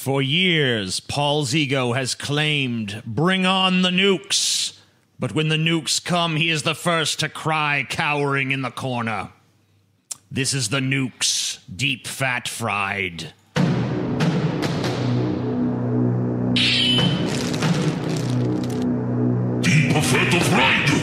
For years, Paul's ego has claimed, "Bring on the nukes." But when the nukes come, he is the first to cry, cowering in the corner. This is the nukes, deep fat fried. Deep fat fried.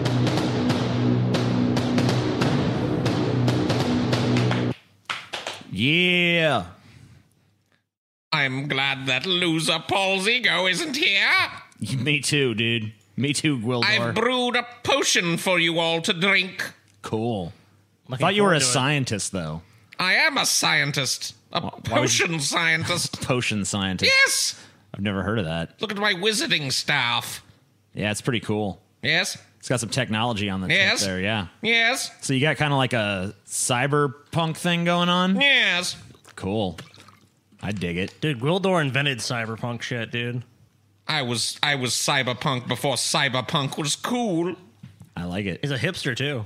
Yeah. I'm glad that loser Paul's ego isn't here. Me too, dude. Me too, Gwildor. I've brewed a potion for you all to drink. Cool. I thought you were a scientist, though. I am a scientist. A potion scientist. Potion scientist. Yes! I've never heard of that. Look at my wizarding staff. Yeah, it's pretty cool. Yes? It's got some technology on the tip there, yeah. Yes? So you got kind of like a cyberpunk thing going on? Yes. Cool. I dig it. Dude, Gwildor invented cyberpunk shit, dude. I was cyberpunk before cyberpunk was cool. I like it. He's a hipster, too.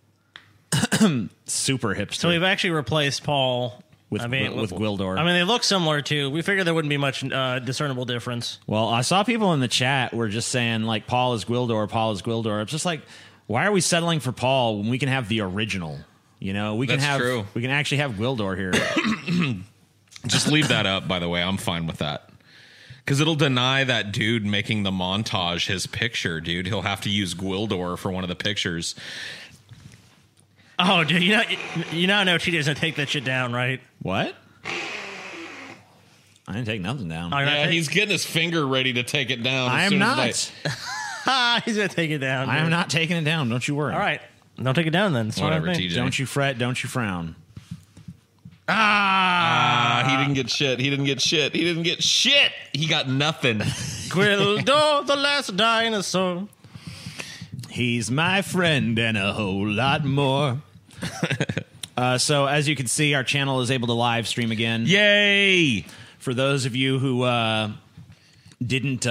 Super hipster. So we've actually replaced Paul with Gwildor. I mean, they look similar, too. We figured there wouldn't be much discernible difference. Well, I saw people in the chat were just saying, like, Paul is Gwildor, Paul is Gwildor. It's just like, why are we settling for Paul when we can have the original? You know, we can true. We can actually have Gwildor here. Just leave that up, by the way. I'm fine with that. Because it'll deny that dude making the montage his picture, dude. He'll have to use Gwildor for one of the pictures. Oh, dude, you now know TJ doesn't take that shit down, right? What? I didn't take nothing down. Yeah, he's getting his finger ready to take it down. I am not. He's going to take it down. I am not taking it down. Don't you worry. All right. Don't take it down, then. Whatever, TJ. Don't you fret. Don't you frown. He didn't get shit. He didn't get shit. He didn't get shit. He got nothing. Gwildor, the last dinosaur. He's my friend and a whole lot more. So as you can see, our channel is able to live stream again. Yay! For those of you who didn't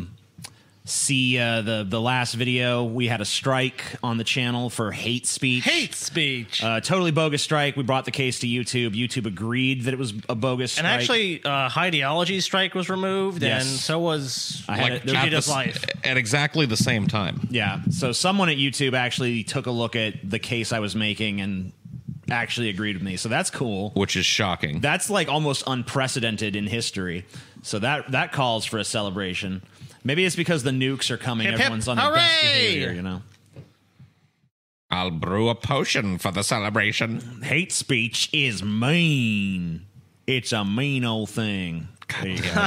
see the last video, we had a strike on the channel for hate speech. Hate speech. Totally bogus strike. We brought the case to YouTube. YouTube agreed that it was a bogus strike. And actually, Ideology's strike was removed, Yes. and so was Vegeta's Life. At exactly the same time. Yeah. So someone at YouTube actually took a look at the case I was making and actually agreed with me. So that's cool. Which is shocking. That's like almost unprecedented in history. So that calls for a celebration. Maybe it's because the nukes are coming. Hip, hip, Everyone's on their best hooray! behavior, you know. I'll brew a potion for the celebration. Hate speech is mean. It's a mean old thing. There you go.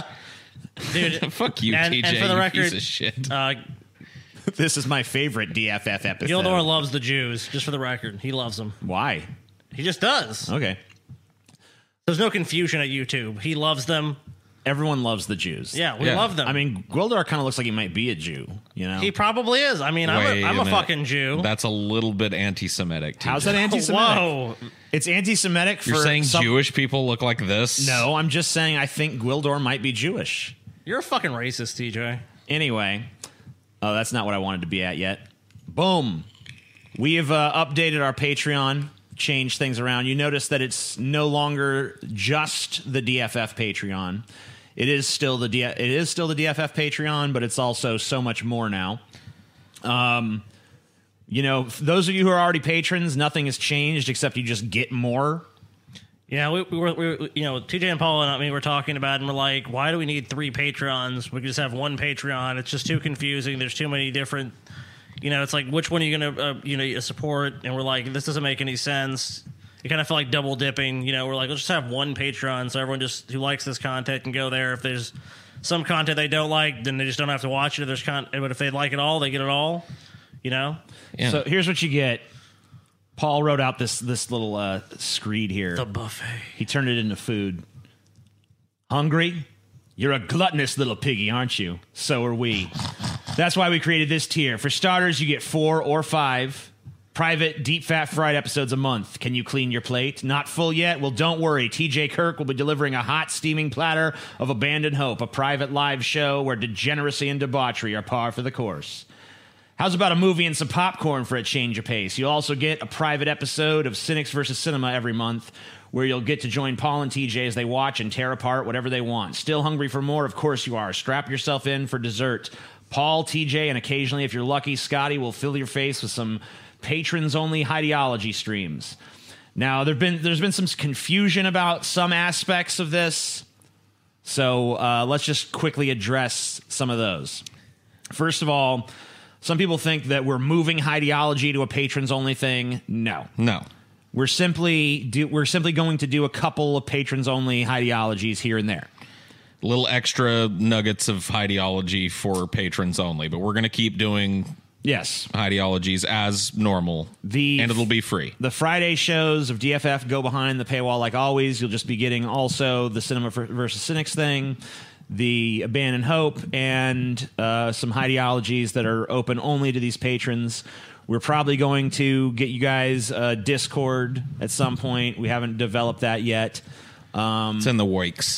Dude, Fuck you, and, TJ, and for the you record, piece of shit. This is my favorite DFF episode. Gwildor loves the Jews, just for the record. He loves them. Why? He just does. Okay. There's no confusion at YouTube. He loves them. Everyone loves the Jews. Yeah, we love them. I mean, Gwildor kind of looks like he might be a Jew, you know? He probably is. I mean, Wait I'm a minute. fucking Jew. That's a little bit anti-Semitic. TJ. How's that anti-Semitic? Whoa. It's anti-Semitic for You're saying some... Jewish people look like this? No, I'm just saying I think Gwildor might be Jewish. You're a fucking racist, TJ. Anyway, that's not what I wanted to be at yet. Boom. We have updated our Patreon, changed things around. You notice that it's no longer just the DFF Patreon. It is still the DFF Patreon, but it's also so much more now. You know, those of you who are already patrons, nothing has changed except you just get more. Yeah, we were, you know, TJ and Paul and me were talking about it, and we're like, why do we need 3 Patreons? We could just have 1 Patreon. It's just too confusing. There's too many different, you know, it's like, which one are you going to, support? And we're like, this doesn't make any sense. You kind of feel like double dipping. You know, we're like, let's just have 1 Patreon so everyone just who likes this content can go there. If there's some content they don't like, then they just don't have to watch it. If there's but if they like it all, they get it all. You know. Yeah. So here's what you get. Paul wrote out this little screed here. The buffet. He turned it into food. Hungry? You're a gluttonous little piggy, aren't you? So are we. That's why we created this tier. For starters, you get 4 or 5 private deep fat fried episodes a month. Can you clean your plate? Not full yet? Well, don't worry. TJ Kirk will be delivering a hot steaming platter of abandoned hope, a private live show where degeneracy and debauchery are par for the course. How's about a movie and some popcorn for a change of pace? You'll also get a private episode of Cynics vs. Cinema every month, where you'll get to join Paul and TJ as they watch and tear apart whatever they want. Still hungry for more? Of course you are. Strap yourself in for dessert. Paul, TJ, and occasionally, if you're lucky, Scotty will fill your face with some patrons-only ideology streams. Now, there's been some confusion about some aspects of this, so let's just quickly address some of those. First of all, some people think that we're moving ideology to a patrons-only thing. No. We're simply going to do a couple of patrons-only ideologies here and there. Little extra nuggets of ideology for patrons only, but we're going to keep doing ideologies as normal, and it'll be free. The Friday shows of DFF go behind the paywall like always. You'll just be getting also the Cinema versus Cynics thing, the Abandon Hope, and some ideologies that are open only to these patrons. We're probably going to get you guys Discord at some point. We haven't developed that yet. It's in the works.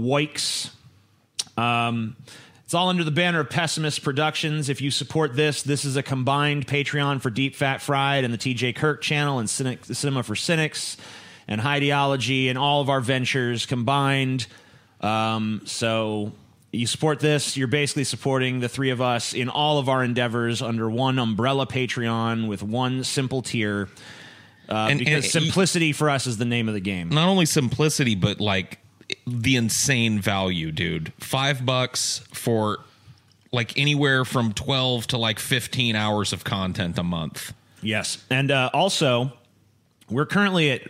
It's all under the banner of Pessimist Productions. If you support this is a combined Patreon for Deep Fat Fried and the TJ Kirk channel and Cinema for Cynics and Ideology and all of our ventures combined. So you support this, you're basically supporting the three of us in all of our endeavors under one umbrella Patreon with one simple tier. Because simplicity for us is the name of the game. Not only simplicity, but like the insane value, dude. $5 for like anywhere from 12 to like 15 hours of content a month. Yes. And also, we're currently at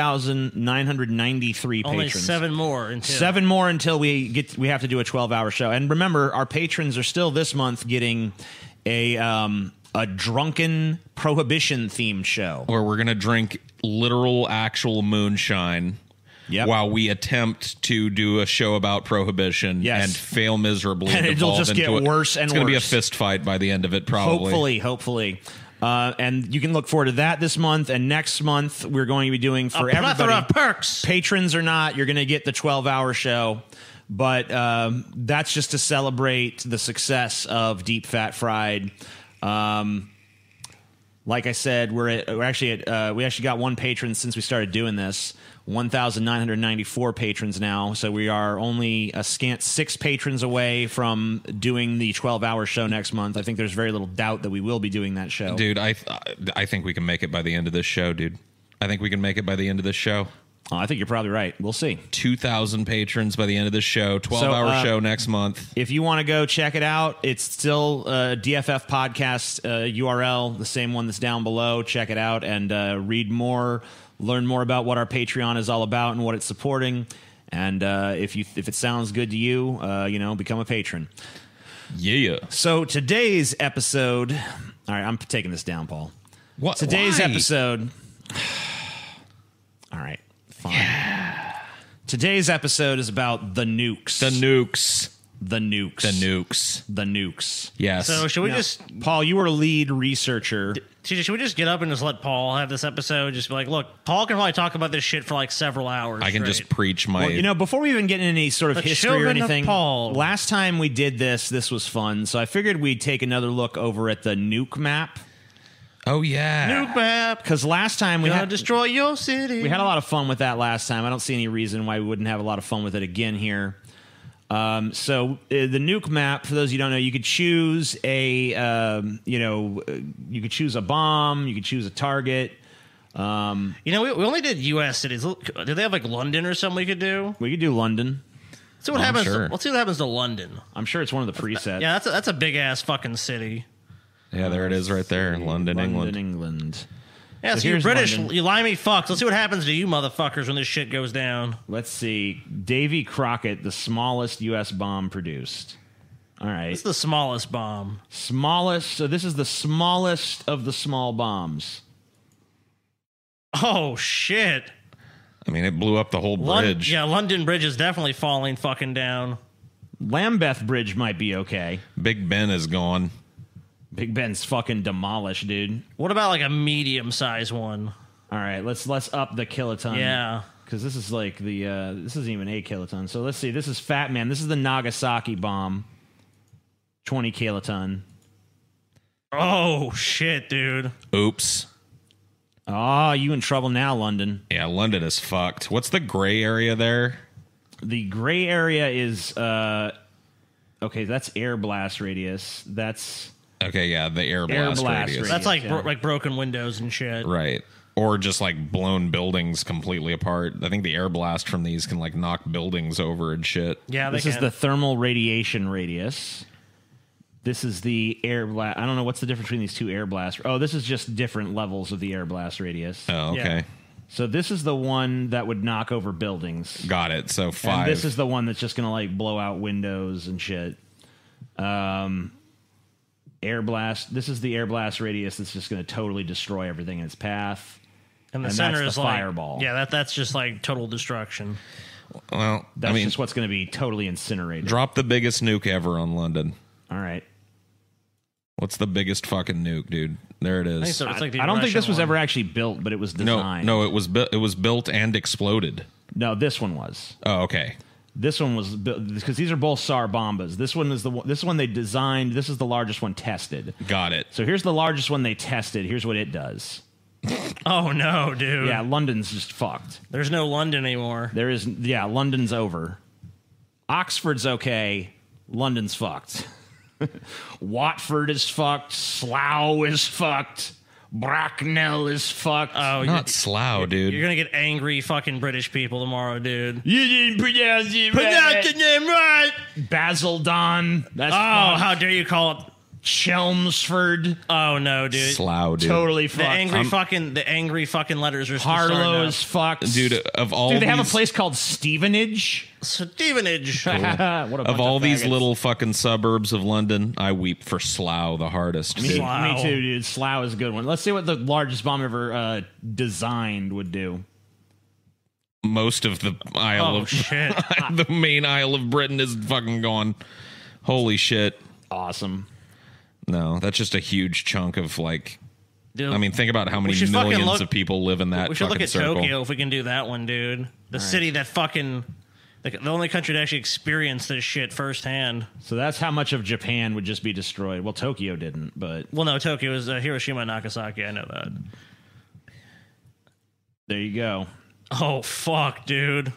1,993 patrons. Only seven more until we have to do a 12-hour show. And remember, our patrons are still this month getting a drunken prohibition themed show where we're gonna drink literal actual moonshine while we attempt to do a show about prohibition and fail miserably, and it'll just get worse and it's gonna be a fist fight by the end of it, probably. Hopefully. And you can look forward to that this month, and next month we're going to be doing for everybody perks, patrons or not, you're going to get the 12-hour show. But that's just to celebrate the success of Deep Fat Fried. Like I said, we actually got one patron since we started doing this. 1,994 patrons now, so we are only a scant 6 patrons away from doing the 12-hour show next month. I think there's very little doubt that we will be doing that show. Dude, I think we can make it by the end of this show, dude. I think we can make it by the end of this show. Oh, I think you're probably right. We'll see. 2,000 patrons by the end of this show. 12-hour show next month. If you want to go check it out, it's still DFF Podcast URL, the same one that's down below. Check it out and read more, learn more about what our Patreon is all about and what it's supporting. And if it sounds good to you, become a patron. Yeah. So today's episode... All right, I'm taking this down, Paul. What? Today's Why? episode... All right. Fine. Yeah. Today's episode is about the nukes. The nukes. Yes. So should we Paul, you were a lead researcher. Should we just get up and just let Paul have this episode? Just be like, look, Paul can probably talk about this shit for like several hours. I can just preach my... Well, before we even get into any sort of history or anything, last time we did this was fun. So I figured we'd take another look over at the nuke map. Oh, yeah. Nuke map. Because last time we had... destroy your city. We had a lot of fun with that last time. I don't see any reason why we wouldn't have a lot of fun with it again here. So the nuke map, for those of you who don't know, you could choose you could choose a bomb, you could choose a target. We only did U.S. cities. Did they have like London or something we could do? We could do London. Let's see what happens. Let's see what happens to London. I'm sure it's one of the presets. Yeah, that's a big ass fucking city. Yeah, there it is right there. London, England. Yeah, so you're British, London. You limey fucks. Let's see what happens to you motherfuckers when this shit goes down. Let's see. Davy Crockett, the smallest U.S. bomb produced. All right. It's the smallest bomb. So this is the smallest of the small bombs. Oh, shit. I mean, it blew up the whole bridge. London Bridge is definitely falling fucking down. Lambeth Bridge might be okay. Big Ben is gone. Big Ben's fucking demolished, dude. What about like a medium-sized one? All right, let's up the kiloton. Yeah. Because this is like this isn't even a kiloton. So let's see. This is Fat Man. This is the Nagasaki bomb. 20 kiloton. Oh, shit, dude. Oops. Oh, you in trouble now, London. Yeah, London is fucked. What's the gray area there? The gray area is okay. That's air blast radius. That's Okay, yeah, the air Air blast, blast radius. That's like Yeah. like broken windows and shit. Right. Or just like blown buildings completely apart. I think the air blast from these can like knock buildings over and shit. Yeah, they this can. is the thermal radiation radius. This is the air blast. I don't know what's the difference between these two air blasts. Oh, this is just different levels of the air blast radius. Oh, okay. Yeah. So this is the one that would knock over buildings. Got it. So And 5. this is the one that's just going to like blow out windows and shit. Air blast. This is the air blast radius that's just going to totally destroy everything in its path. and the and center that's is the like fireball. Yeah, that's just like total destruction. Well, That's I mean, just what's going to be totally incinerated. drop the biggest nuke ever on London. All right. What's the biggest fucking nuke, dude? There it I think is. so. It's like the I don't think this Russian was one. ever actually built, but it was No, designed. no, it was built and exploded. No, this one was. Oh, okay. This one was built because these are both SAR bombas. This one is this one they designed. This is the largest one tested. Got it. So here's the largest one they tested. Here's what it does. Oh no, dude. Yeah, London's just fucked. There's no London anymore. There is London's over. Oxford's okay. London's fucked. Watford is fucked. Slough is fucked. Bracknell is fucked. Oh, Not Slough, dude. you're gonna get angry fucking British people tomorrow, dude. You didn't pronounce it Pronounce the name right. Basildon. That's Oh, fucked. how dare you call it? Chelmsford. Oh no, dude. Slough, dude. Totally The fucked. angry fucking letters are Harlow is fucked. Dude, of all Dude, they have a these- place called Stevenage. Stevenage. What a bunch Of all these faggots. little fucking suburbs of London, I weep for Slough the hardest. Me, dude. Slough. me too, dude. Slough is a good one. Let's see what the largest bomb ever designed would do. Most of the Isle Oh of shit. the main Isle of Britain is fucking gone. Holy shit. Awesome. No, that's just a huge chunk of like. Dude, I mean, think about how many should fucking millions look- of people live in that we should fucking look at circle. Tokyo if we can do that one, dude. The city that fucking the only country to actually experience this shit firsthand. So that's how much of Japan would just be destroyed. Well, Tokyo didn't, but Well, no, Tokyo is Hiroshima and Nagasaki. I know that. there you go. Oh fuck, dude.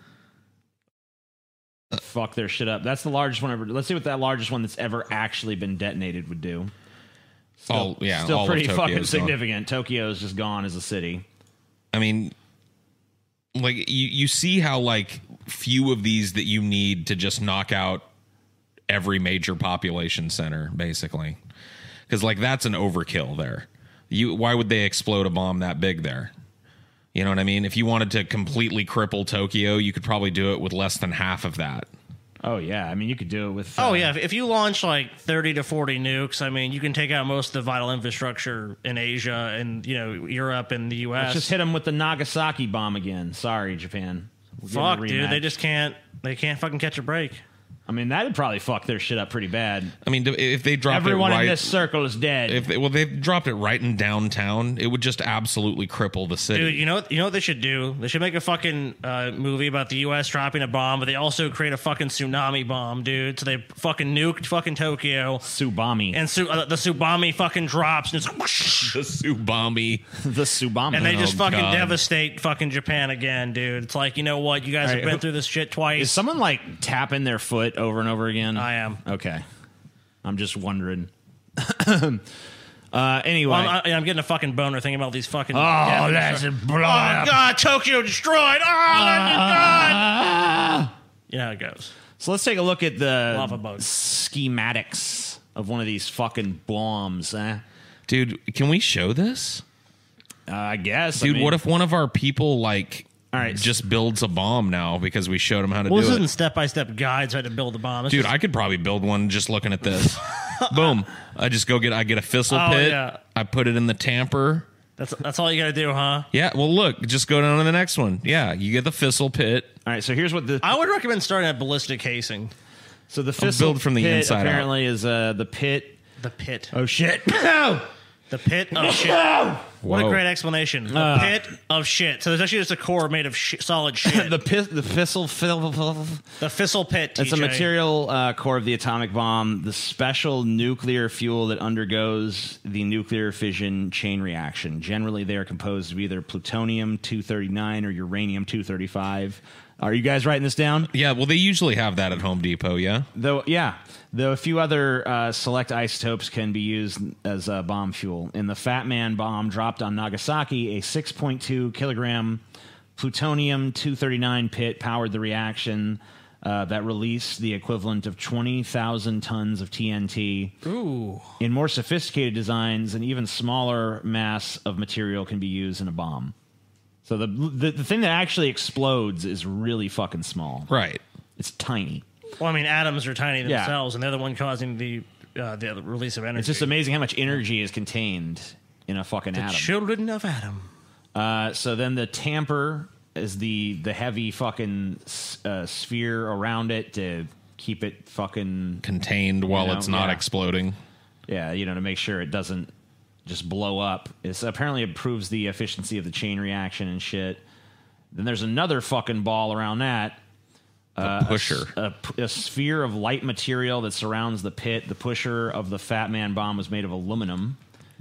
Fuck their shit up. That's the largest one ever. Let's see what that largest one that's ever actually been detonated would do. All yeah, Still all pretty of fucking Tokyo's gone. significant. Tokyo's just gone as a city. I mean, like you see how like few of these that you need to just knock out every major population center, basically, because like that's an overkill there. Why would they explode a bomb that big there? You know what I mean? If you wanted to completely cripple Tokyo, you could probably do it with less than half of that. Oh yeah, I mean you could do it with. Oh yeah, if you launch like 30 to 40 nukes, I mean you can take out most of the vital infrastructure in Asia and Europe and the U.S. Let's just hit them with the Nagasaki bomb again. Sorry, Japan. We'll give Fuck, them a dude, they rematch. just can't. They can't fucking catch a break. I mean, that'd probably fuck their shit up pretty bad. I mean, if they dropped Everyone it right, in this circle is dead. if they dropped it right in downtown, it would just absolutely cripple the city. Dude, you know what they should do? They should make a fucking movie about the U.S. dropping a bomb, but they also create a fucking tsunami bomb, dude. So they fucking nuked fucking Tokyo, Subami. and the tsunami fucking drops, and it's whoosh, the Subami. the Subami. and they just fucking God. devastate fucking Japan again, dude. It's like, you know what? You guys All have right, been through this shit twice. Is someone like tapping their foot over and over again? I am. Okay. I'm just wondering. Anyway. Well, I'm getting a fucking boner thinking about these fucking. Oh, that's a blow Oh up. God, Tokyo destroyed. Oh, that's God. Ah! You know how it goes. So let's take a look at the Lava bug. schematics of one of these fucking bombs. Dude, can we show this? I guess. Dude, I mean, what if one of our people like All right. just builds a bomb now because we showed him how to Well, do this it? isn't step-by-step guides how to build a bomb. It's Dude, just- I could probably build one just looking at this. Boom. I just I get a fissile Oh, pit. yeah. I put it in the tamper. that's all you got to do, huh? Yeah, well, look, just go down to the next one. Yeah, you get the fissile pit. All right, so here's what the I would recommend starting at ballistic casing. so the fissile build from the pit inside out. apparently is the pit. The pit. Oh shit! No! The pit of shit. What a Whoa. great explanation. The pit of shit. So there's actually just a core made of solid shit. the fissile The fissile pit. It's a TJ. material core of the atomic bomb, the special nuclear fuel that undergoes the nuclear fission chain reaction. Generally, they are composed of either plutonium-239 or uranium-235. Are you guys writing this down? Yeah, well, they usually have that at Home Depot, yeah? Though a few other select isotopes can be used as bomb fuel. In the Fat Man bomb dropped on Nagasaki, a 6.2 kilogram plutonium-239 pit powered the reaction that released the equivalent of 20,000 tons of TNT. Ooh. In more sophisticated designs, an even smaller mass of material can be used in a bomb. So the thing that actually explodes is really fucking small. Right. It's tiny. Well, I mean, atoms are tiny Yeah. themselves, and they're the one causing the release of energy. It's just amazing how much energy is contained in a fucking atom. Children of Adam. So then the tamper is the heavy fucking sphere around it to keep it fucking Contained while know, it's not yeah. exploding. to make sure it doesn't just blow up. It's apparently improves the efficiency of the chain reaction and shit. Then there's another fucking ball around that. A pusher. A sphere of light material that surrounds the pit. The pusher of the Fat Man bomb was made of aluminum.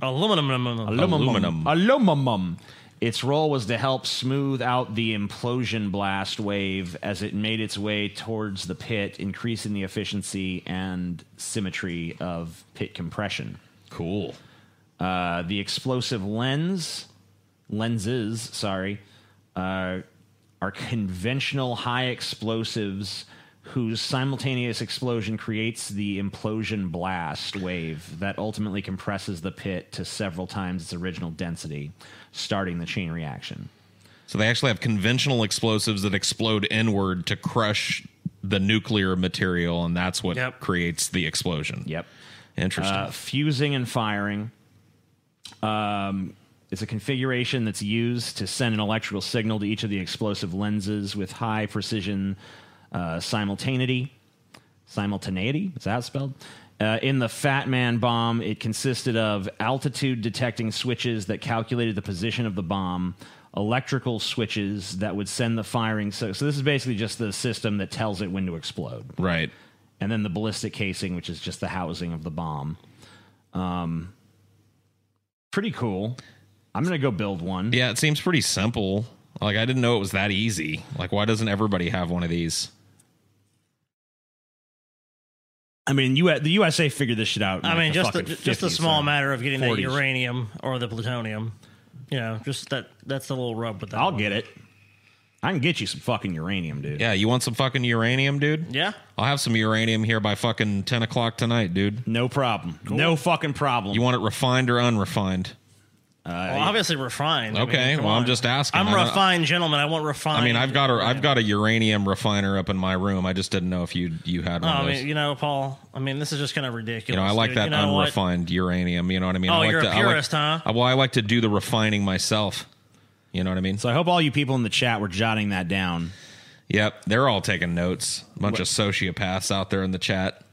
Aluminum. Its role was to help smooth out the implosion blast wave as it made its way towards the pit, increasing the efficiency and symmetry of pit compression. Cool. The explosive lenses, are conventional high explosives whose simultaneous explosion creates the implosion blast wave that ultimately compresses the pit to several times its original density, starting the chain reaction. So they actually have conventional explosives that explode inward to crush the nuclear material, and that's what Yep. creates the explosion. Yep. Interesting. Fusing and firing. It's a configuration that's used to send an electrical signal to each of the explosive lenses with high precision simultaneity. Simultaneity? Is that how it's spelled? In the Fat Man bomb, it consisted of altitude detecting switches that calculated the position of the bomb, electrical switches that would send the firing. So this is basically just the system that tells it when to explode. right. And then the ballistic casing, which is just the housing of the bomb. Pretty cool. I'm going to go build one. Yeah, it seems pretty simple. Like, I didn't know it was that easy. Like, why doesn't everybody have one of these? I mean, the USA figured this shit out. In I mean, the just fucking the 50s, small so matter of getting that 40s. uranium or the plutonium. Just that's the little rub with that. I'll one. get it. I can get you some fucking uranium, dude. Yeah, you want some fucking uranium, dude? Yeah. I'll have some uranium here by fucking 10 o'clock tonight, dude. No problem. No fucking problem. You want it refined or unrefined? Well, obviously refined. I mean, Okay, come well, I'm on. just asking. I'm I a don't- refined gentleman. I want refined. I mean, I've got a uranium refiner up in my room. I just didn't know if you had No, one I of those. mean, Paul. I mean, this is just kind of ridiculous. I like dude. that You know what? unrefined uranium. You know what I mean? Oh, I like you're a to, purist, I like, huh? Well, I like to do the refining myself. You know what I mean? So I hope all you people in the chat were jotting that down. Yep, they're all taking notes. A bunch of sociopaths out there in the chat.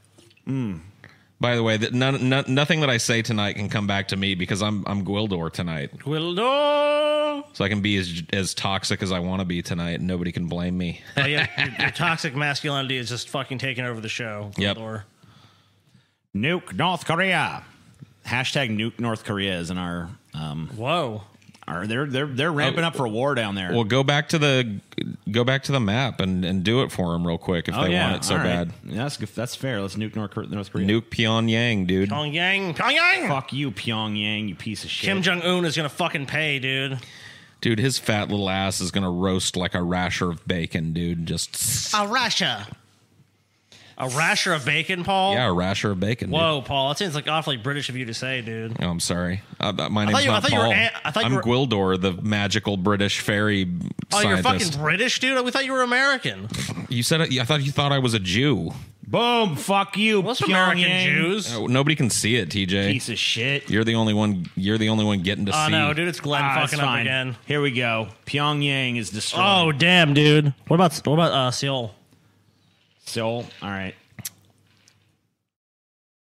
By the way, nothing that I say tonight can come back to me because I'm Gwildor tonight, Gwildor. so I can be as toxic as I want to be tonight, and nobody can blame me. Oh, yeah, your toxic masculinity is just fucking taking over the show. Yep. Gwildor. Nuke North Korea. Hashtag nuke North Korea is in our. Whoa. They're ramping up for a war down there. Well, go back to the map and do it for them real quick if they want it so all right. bad. Yeah, that's fair. Let's nuke North Korea. Nuke Pyongyang, dude. Pyongyang. Fuck you, Pyongyang, you piece of shit. Kim Jong Un is gonna fucking pay, dude. Dude, his fat little ass is gonna roast like a rasher of bacon, dude. Just A rasher. A rasher of bacon, Paul? yeah, a rasher of bacon. Dude. Whoa, Paul. That seems like awfully British of you to say, dude. Oh, I'm sorry. My thought name's you- I not thought you were Paul. I thought you I'm were- Gwildor, the magical British fairy Oh, you're scientist. fucking British, dude? We thought you were American. You said it. I thought you thought I was a Jew. Boom! Fuck you, What's Pyongyang. American Jews? Nobody can see it, TJ. Piece of shit. You're the only one. You're the only one getting to Oh, see. no, dude. It's Glenn Ah, it's fucking up fine. again. Here we go. Pyongyang is destroyed. Oh, damn, dude. What about Seoul? Seoul. All right.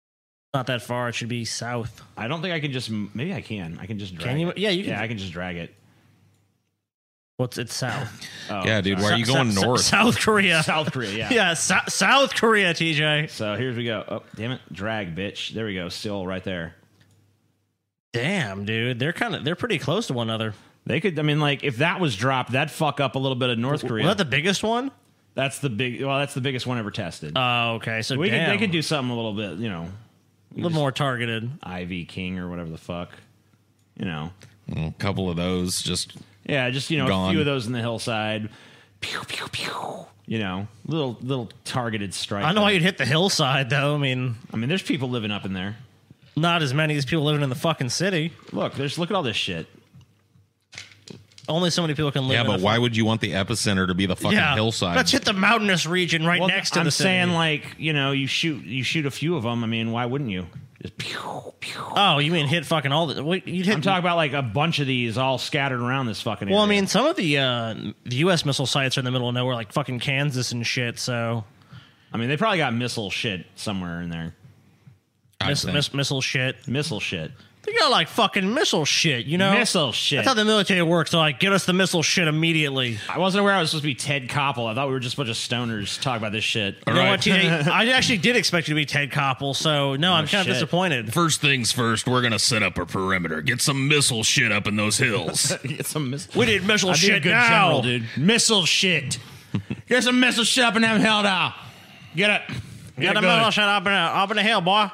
Not that far. It should be south. I don't think I can just. Maybe I can. I can just drag. Can you? It. Yeah, you can. Yeah, I can just drag it. What's it south? Oh, Yeah, dude. sorry. Why are you going north? South Korea. South Korea. Yeah. Yeah, South Korea, TJ. So here we go. Oh, damn it! Drag, bitch. There we go. Still right there. Damn, dude. They're pretty close to one another. They could. I mean, like, if that was dropped, that'd fuck up a little bit of North Korea. Was that the biggest one? That's the big. Well, that's the biggest one ever tested. Oh, okay. So They could do something a little bit. You know, a little more targeted. Ivy King or whatever the fuck. You know. A couple of those just. Yeah, just Gone. a few of those in the hillside. Pew pew pew. You know, little targeted strike. I don't know why there. you'd hit the hillside, though. I mean, There's people living up in there. not as many as people living in the fucking city. Look at all this shit. Only so many people can live. Yeah, in but why would you want the epicenter to be the fucking hillside? Let's hit the mountainous region right next to I'm the city. saying, like, you shoot a few of them. I mean, why wouldn't you? Just pew pew. Oh, you mean hit fucking all the? Wait, you'd hit. I'm talking about like a bunch of these all scattered around this fucking area. Well, I mean, some of the U.S. missile sites are in the middle of nowhere, like fucking Kansas and shit. So they probably got missile shit somewhere in there. I think. missile shit. Missile shit. They got like fucking missile shit, you know? Missile shit. That's how the military works. They're like, get us the missile shit immediately. I wasn't aware I was supposed to be Ted Koppel. I thought we were just a bunch of stoners talking about this shit. You know right. what, TJ? I actually did expect you to be Ted Koppel, so no, I'm kind shit. of disappointed. First things first, we're gonna set up a perimeter. Get some missile shit up in those hills. Get some missile. We need missile I'd be a shit good now. general, dude. Missile shit. Get some missile shit up in them hell now. Get it. Get the missile shit up in the hill, boy.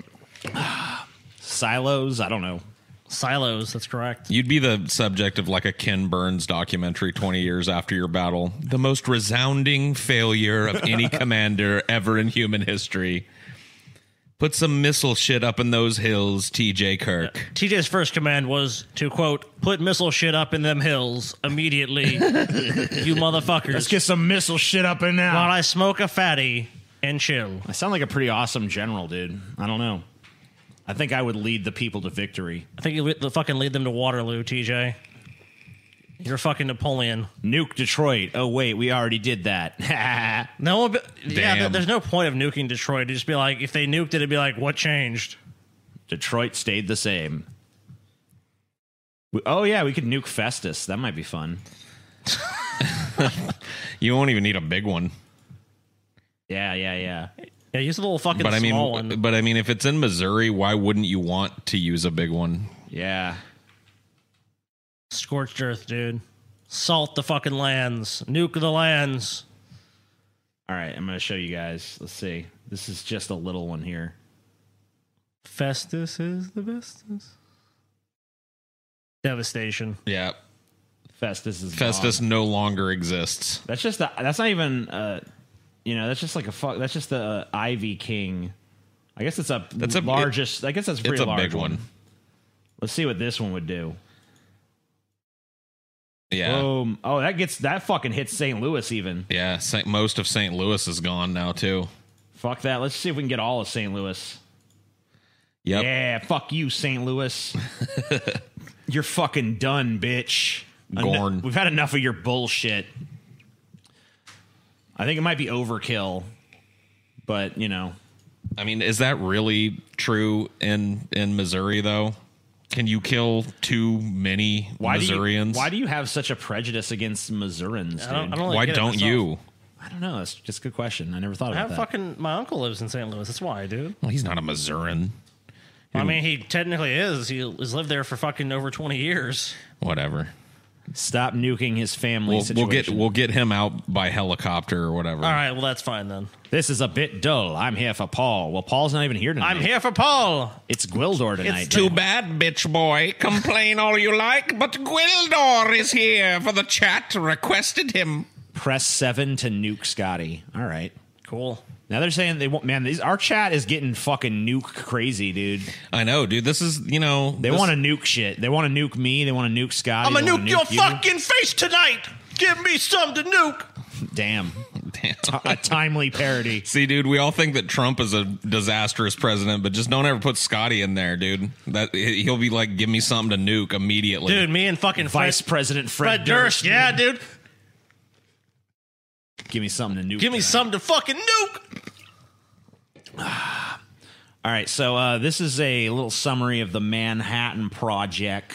Silos. I don't know. Silos, that's correct. You'd be the subject of like a Ken Burns documentary 20 years after your battle. The most resounding failure of any commander ever in human history. Put some missile shit up in those hills, TJ Kirk. TJ's first command was to, quote, put missile shit up in them hills immediately, you motherfuckers. Let's get some missile shit up in now. while I smoke a fatty and chill. I sound like a pretty awesome general, dude. I don't know. I think I would lead the people to victory. I think you fucking lead them to Waterloo, TJ. You're fucking Napoleon. Nuke Detroit. Oh, wait, we already did that. No, but yeah, Damn. there's no point of nuking Detroit. It'd just be like, if they nuked it, it'd be like, what changed? Detroit stayed the same. Oh, yeah, we could nuke Festus. That might be fun. You won't even need a big one. Yeah. Yeah, use a little fucking But I small one. mean, if it's in Missouri, why wouldn't you want to use a big one? Yeah. Scorched earth, dude. Salt the fucking lands. Nuke the lands. All right, I'm going to show you guys. Let's see. This is just a little one here. Festus is the bestest. Devastation. Yeah. Festus is Festus gone. no longer exists. That's just that's not even that's just like that's just the Ivy King. I guess it's That's a- largest. I guess that's a pretty It's a large big one. Let's see what this one would do. Yeah. Boom. Oh, that fucking hits St. Louis even. Yeah. Most of St. Louis is gone now, too. Fuck that. Let's see if we can get all of St. Louis. Yep. Yeah, fuck you, St. Louis. You're fucking done, bitch. Gorn. We've had enough of your bullshit. I think it might be overkill, but I mean, is that really true in Missouri, though? Can you kill too many Missourians? Why do you have such a prejudice against Missourians, dude? I don't really Why get it don't myself. you? I don't know. That's just a good question. I never thought I about have that. fucking my uncle lives in St. Louis. That's why, dude. Well, he's not a Missourian. I mean, he technically is. He has lived there for fucking over 20 years. Whatever. Stop nuking his family We'll situation. get him out by helicopter or whatever. All right, well, that's fine then. This is a bit dull. I'm here for Paul. Well, Paul's not even here tonight. I'm here for Paul. It's Gwildor tonight. It's too bad, bitch boy. Complain all you like, but Gwildor is here for the chat. Requested him. Press 7 to nuke Scotty. All right. Cool. Now they're saying they want. Man, our chat is getting fucking nuke crazy, dude. I know, dude. This is, They want to nuke shit. They want to nuke me. They want to nuke Scotty. I'm going They to wanna nuke your you. fucking face tonight. Give me some to nuke. Damn. Damn. A timely parody. See, dude, we all think that Trump is a disastrous president, but just don't ever put Scotty in there, dude. That he'll be like, give me something to nuke immediately. Dude, me and fucking Vice President Fred Durst. Yeah, dude. Give me something to nuke. Give me tonight. something to fucking nuke. All right, so this is a little summary of the Manhattan Project.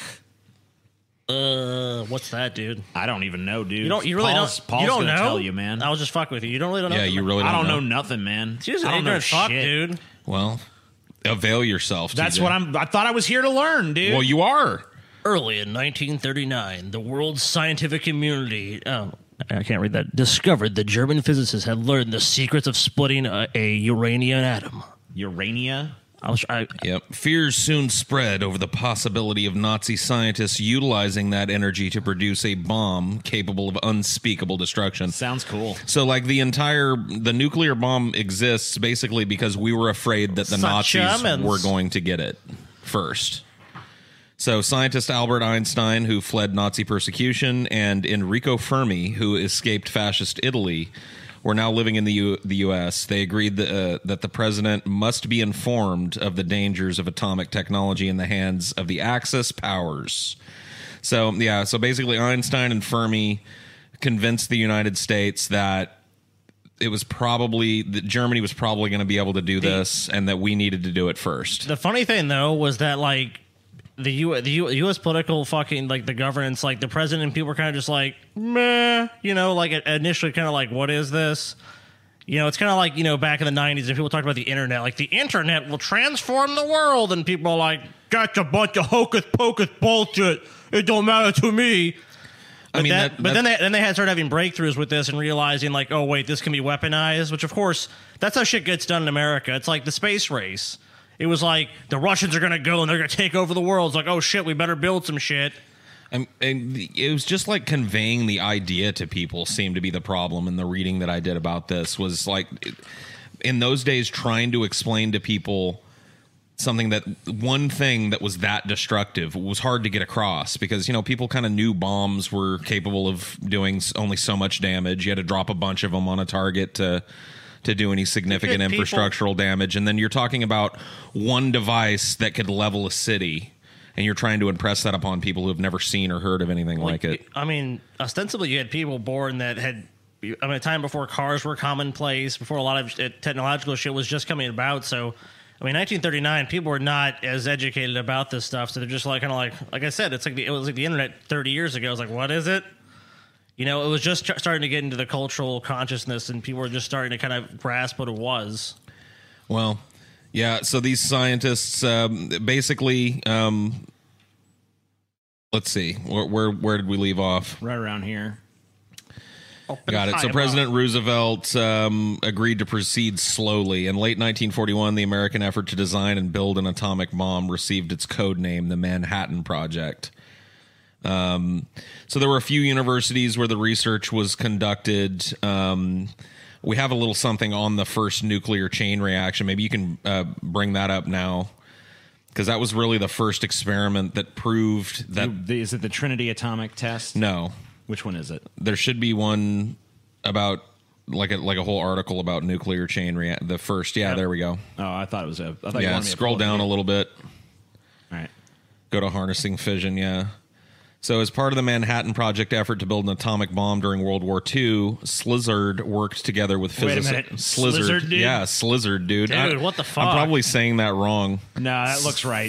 What's that, dude? I don't even know, dude. You really Paul's don't gonna know? tell you, man. I was just fucking with you. You don't really know. Yeah, you really I don't don't know nothing, man. She's an I don't know ignorant fuck, shit. dude. Well, avail yourself. That's TJ. what I thought I was here to learn, dude. Well, you are. Early in 1939, the world's scientific community, I can't read that, discovered that German physicists had learned the secrets of splitting a uranium atom. Urania? Yep. Fears soon spread over the possibility of Nazi scientists utilizing that energy to produce a bomb capable of unspeakable destruction. Sounds cool. So, like, the nuclear bomb exists basically because we were afraid that the Such Nazis Germans. were going to get it first. So, scientist Albert Einstein, who fled Nazi persecution, and Enrico Fermi, who escaped fascist Italy, were now living in the U.S. They agreed that the president must be informed of the dangers of atomic technology in the hands of the Axis powers. So, yeah, so basically Einstein and Fermi convinced the United States that that Germany was probably going to be able to do this and that we needed to do it first. The funny thing, though, was that, like, the U.S. political fucking, like, the governance, like, the president and people were kind of just like, meh, you know, like, initially kind of like, what is this? You know, it's kind of like, you know, back in the 90s, and people talked about the internet. Like, the internet will transform the world, and people are like, that's a bunch of hocus-pocus bullshit. It don't matter to me. But then they had started having breakthroughs with this and realizing, like, oh, wait, this can be weaponized, which, of course, that's how shit gets done in America. It's like the space race. It was like, the Russians are going to go and they're going to take over the world. It's like, oh, shit, we better build some shit. And it was just like conveying the idea to people seemed to be the problem. And the reading that I did about this was like, in those days, trying to explain to people one thing that was that destructive was hard to get across because, you know, people kind of knew bombs were capable of doing only so much damage. You had to drop a bunch of them on a target to do any significant infrastructural damage. And then you're talking about one device that could level a city, and you're trying to impress that upon people who have never seen or heard of anything like it. I mean, ostensibly, you had people born that had, a time before cars were commonplace, before a lot of technological shit was just coming about. So, I mean, 1939, people were not as educated about this stuff. So they're just like, kind of like I said, it was like the internet 30 years ago. It's like, what is it? You know, it was just starting to get into the cultural consciousness, and people were just starting to kind of grasp what it was. Well, yeah. So these scientists basically, let's see, where did we leave off? Right around here. Got it. So President Roosevelt agreed to proceed slowly. In late 1941, the American effort to design and build an atomic bomb received its code name, the Manhattan Project. So there were a few universities where the research was conducted. We have a little something on the first nuclear chain reaction. Maybe you can bring that up now, because that was really the first experiment that proved that. Is it the Trinity atomic test? No. Which one is it? There should be one about like a whole article about nuclear chain reaction. The first, yeah, there we go. Oh, I thought it was a. I thought Yeah, you wanted me to scroll pull it down here. a little bit. All right. Go to harnessing fission, yeah. So as part of the Manhattan Project effort to build an atomic bomb during World War II, Slizzard worked together with Wait a physicists. minute. Slizzard, dude? Yeah, Slizzard, dude. Dude, what the fuck? I'm probably saying that wrong. No, that looks right.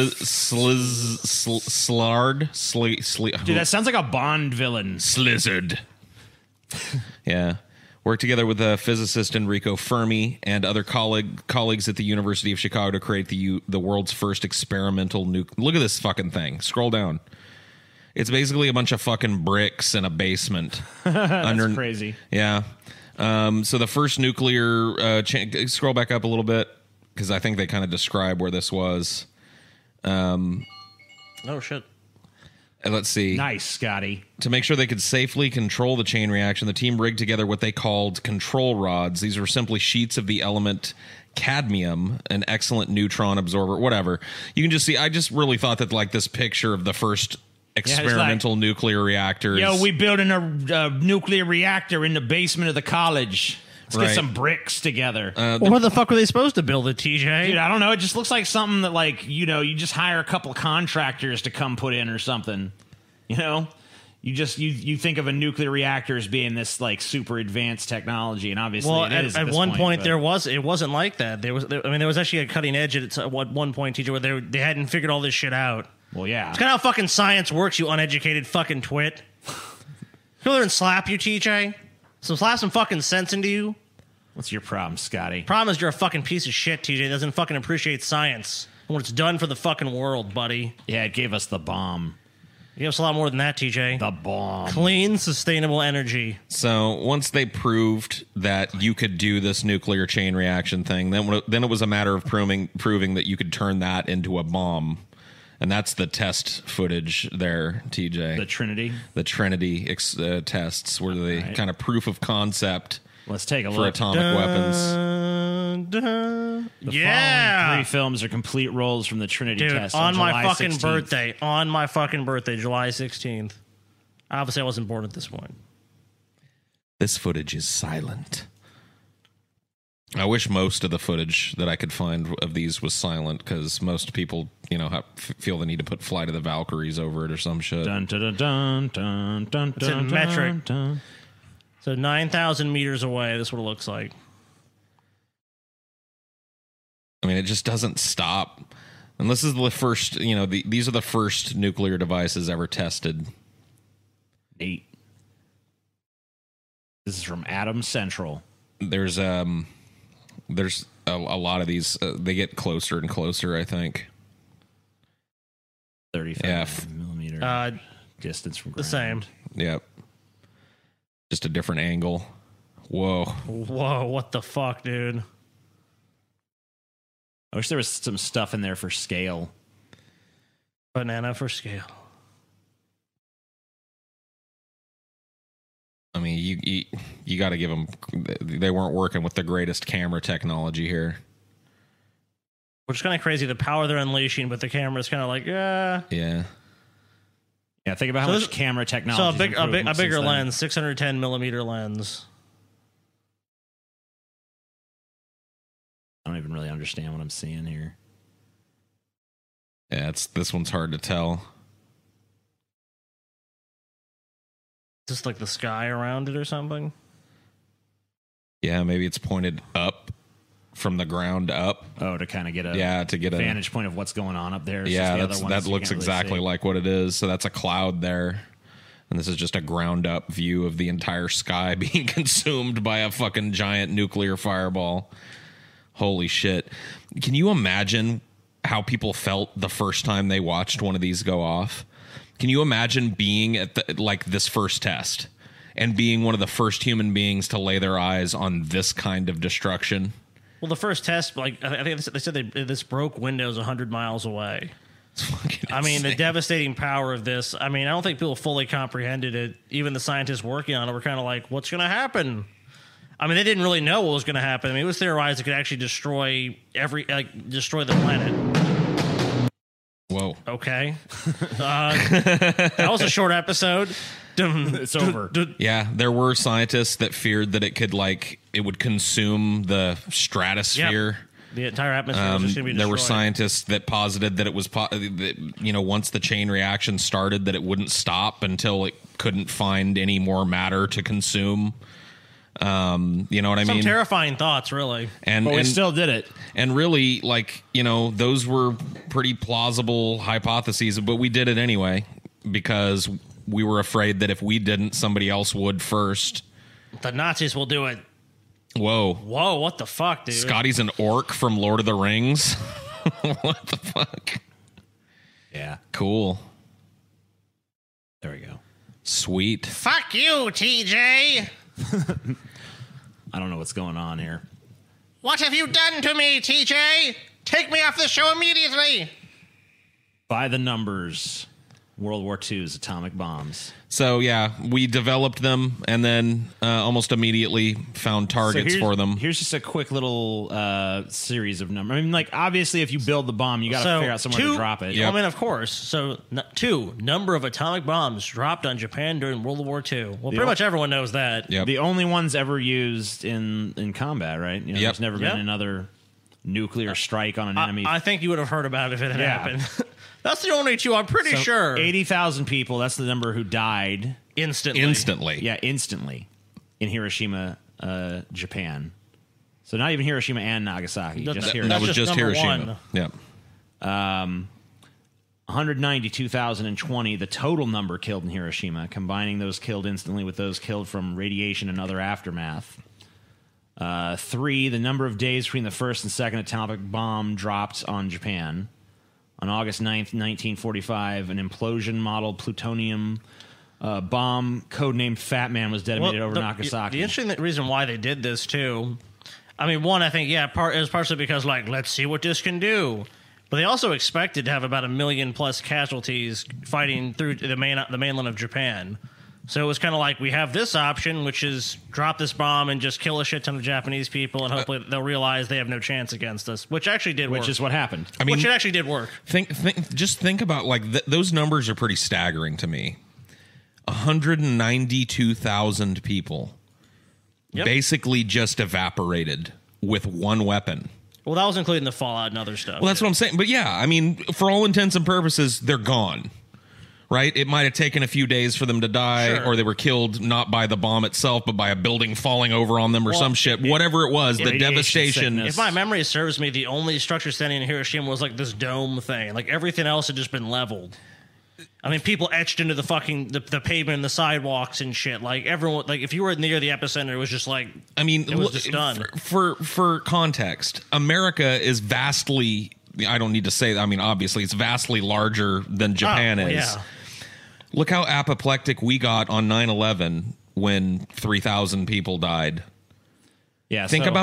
Dude, That sounds like a Bond villain. Slizzard. Yeah. Worked together with physicist Enrico Fermi and other colleagues at the University of Chicago to create the world's first experimental Look at this fucking thing. Scroll down. It's basically a bunch of fucking bricks in a basement. That's crazy. Yeah. So the first nuclear... scroll back up a little bit, because I think they kind of describe where this was. Oh, shit. Let's see. Nice, Scotty. To make sure they could safely control the chain reaction, the team rigged together what they called control rods. These were simply sheets of the element cadmium, an excellent neutron absorber, whatever. You can just see, I just really thought that like this picture of the first experimental nuclear reactors. Yo, we building a nuclear reactor in the basement of the college. Let's Right. get some bricks together. Well, where the fuck were they supposed to build it, TJ? Dude, I don't know. It just looks like something that, like, you know, you just hire a couple contractors to come put in or something. You know? you think of a nuclear reactor as being this like super advanced technology, and obviously Well, it is at this one point but- it wasn't like that. There was actually a cutting edge at one point, teacher, where they hadn't figured all this shit out. Well, yeah. It's kind of how fucking science works, you uneducated fucking twit. Go there and slap you, TJ. Slap some fucking sense into you. What's your problem, Scotty? Problem is you're a fucking piece of shit, TJ. Doesn't fucking appreciate science and what it's done for the fucking world, buddy. Yeah, it gave us the bomb. You have a lot more than that, TJ. The bomb. Clean, sustainable energy. So once they proved that you could do this nuclear chain reaction thing, then it was a matter of proving that you could turn that into a bomb. And that's the test footage there, TJ. The Trinity. The Trinity tests were the kind of proof of concept Let's take a for look. atomic weapons. The Yeah. following 3 films are complete rolls from the Trinity Dude, test on my July fucking 16th. birthday. On my fucking birthday, July 16th. Obviously, I wasn't born at this point. This footage is silent. I wish most of the footage that I could find of these was silent, because most people, feel the need to put Flight of the Valkyries over it or some shit. Dun, dun, dun, dun, dun, It's in dun, metric. dun. So 9,000 meters away, this is what it looks like. I mean, it just doesn't stop. And this is the first, these are the first nuclear devices ever tested. 8. This is from Atom Central. There's a lot of these. They get closer and closer, I think. 35 millimeter distance from ground. The same. Yep. Just a different angle. Whoa. Whoa, what the fuck, dude? I wish there was some stuff in there for scale. Banana for scale. I mean, you got to give them. They weren't working with the greatest camera technology here. Which is kind of crazy, the power they're unleashing, but the camera's kind of like, yeah. Yeah. Yeah, think about how much camera technology. So a bigger lens, 610 millimeter lens. I don't even really understand what I'm seeing here. Yeah, this one's hard to tell. Just like the sky around it or something. Yeah, maybe it's pointed up from the ground up. Oh, to kind of get a to get a vantage point of what's going on up there. It's Yeah, just the other ones that you looks can't really exactly see. like what it is. So that's a cloud there. And this is just a ground up view of the entire sky being consumed by a fucking giant nuclear fireball. Holy shit. Can you imagine how people felt the first time they watched one of these go off? Can you imagine being at this first test and being one of the first human beings to lay their eyes on this kind of destruction? Well, the first test, I think they said this broke windows 100 miles away. It's fucking I mean, the insane. devastating power of this. I mean, I don't think people fully comprehended it. Even the scientists working on it were kind of like, what's going to happen? I mean, they didn't really know what was going to happen. I mean, it was theorized it could actually destroy destroy the planet. Whoa. Okay. That was a short episode. It's over. Yeah, there were scientists that feared that it would consume the stratosphere. The entire atmosphere was just going to be destroyed. There were scientists that posited that it was, once the chain reaction started, that it wouldn't stop until it couldn't find any more matter to consume. You know what I Some mean? terrifying thoughts, really. And But we still did it. and really, those were pretty plausible hypotheses, but we did it anyway because we were afraid that if we didn't, somebody else would first. The Nazis will do it. Whoa. Whoa, what the fuck, dude? Scotty's an orc from Lord of the Rings. What the fuck? Yeah. Cool. There we go. Sweet. Fuck you, TJ! I don't know what's going on here. What have you done to me, TJ? Take me off the show immediately! By the numbers, World War II's atomic bombs. So, yeah, we developed them and then almost immediately found targets for them. Here's just a quick little series of numbers. I mean, obviously, if you build the bomb, you got to figure out somewhere to drop it. Yep. I mean, of course. So, 2, number of atomic bombs dropped on Japan during World War II. Well, pretty much everyone knows that. Yep. The only ones ever used in combat, right? Yep. There's never been Yep. another nuclear strike on an enemy. I think you would have heard about it if it had Yeah. happened. That's the only two I'm pretty So sure. 80,000 people. That's the number who died. Instantly. Yeah, instantly in Hiroshima, Japan. So not even Hiroshima and Nagasaki. That- Just that- Hiroshima. That was just number Hiroshima. one. Yeah. 192,020, the total number killed in Hiroshima, combining those killed instantly with those killed from radiation and other aftermath. 3, the number of days between the first and second atomic bomb dropped on Japan. On August 9th, 1945, an implosion model plutonium bomb, codenamed Fat Man, was detonated over Nagasaki. The interesting reason why they did this, too, I mean, one, I think, it was partially because, like, let's see what this can do. But they also expected to have about 1 million plus casualties fighting through the mainland of Japan. So it was kind of like, we have this option, which is drop this bomb and just kill a shit ton of Japanese people, and hopefully they'll realize they have no chance against us, which actually did work. Which is what happened. I mean, Which it actually did work. just think about like those numbers are pretty staggering to me. 192,000 people basically just evaporated with one weapon. Well, that was including the fallout and other stuff. Well, that's what I'm saying. But yeah, I mean, for all intents and purposes, they're gone. Right? It might have taken a few days for them to die, Sure. or they were killed not by the bomb itself, but by a building falling over on them or some shit. Whatever it was, the radiation devastation. sickness. If my memory serves me, the only structure standing in Hiroshima was like this dome thing. Like everything else had just been leveled. I mean, people etched into the fucking the pavement and the sidewalks and shit. Like everyone, like if you were near the epicenter, it was just like I mean, it was just done. For context, America is vastly. I don't need to say that. I mean, obviously, it's vastly larger than Japan Oh, is. yeah. Look how apoplectic we got on 9/11 when 3,000 people died. Yeah, Think so- about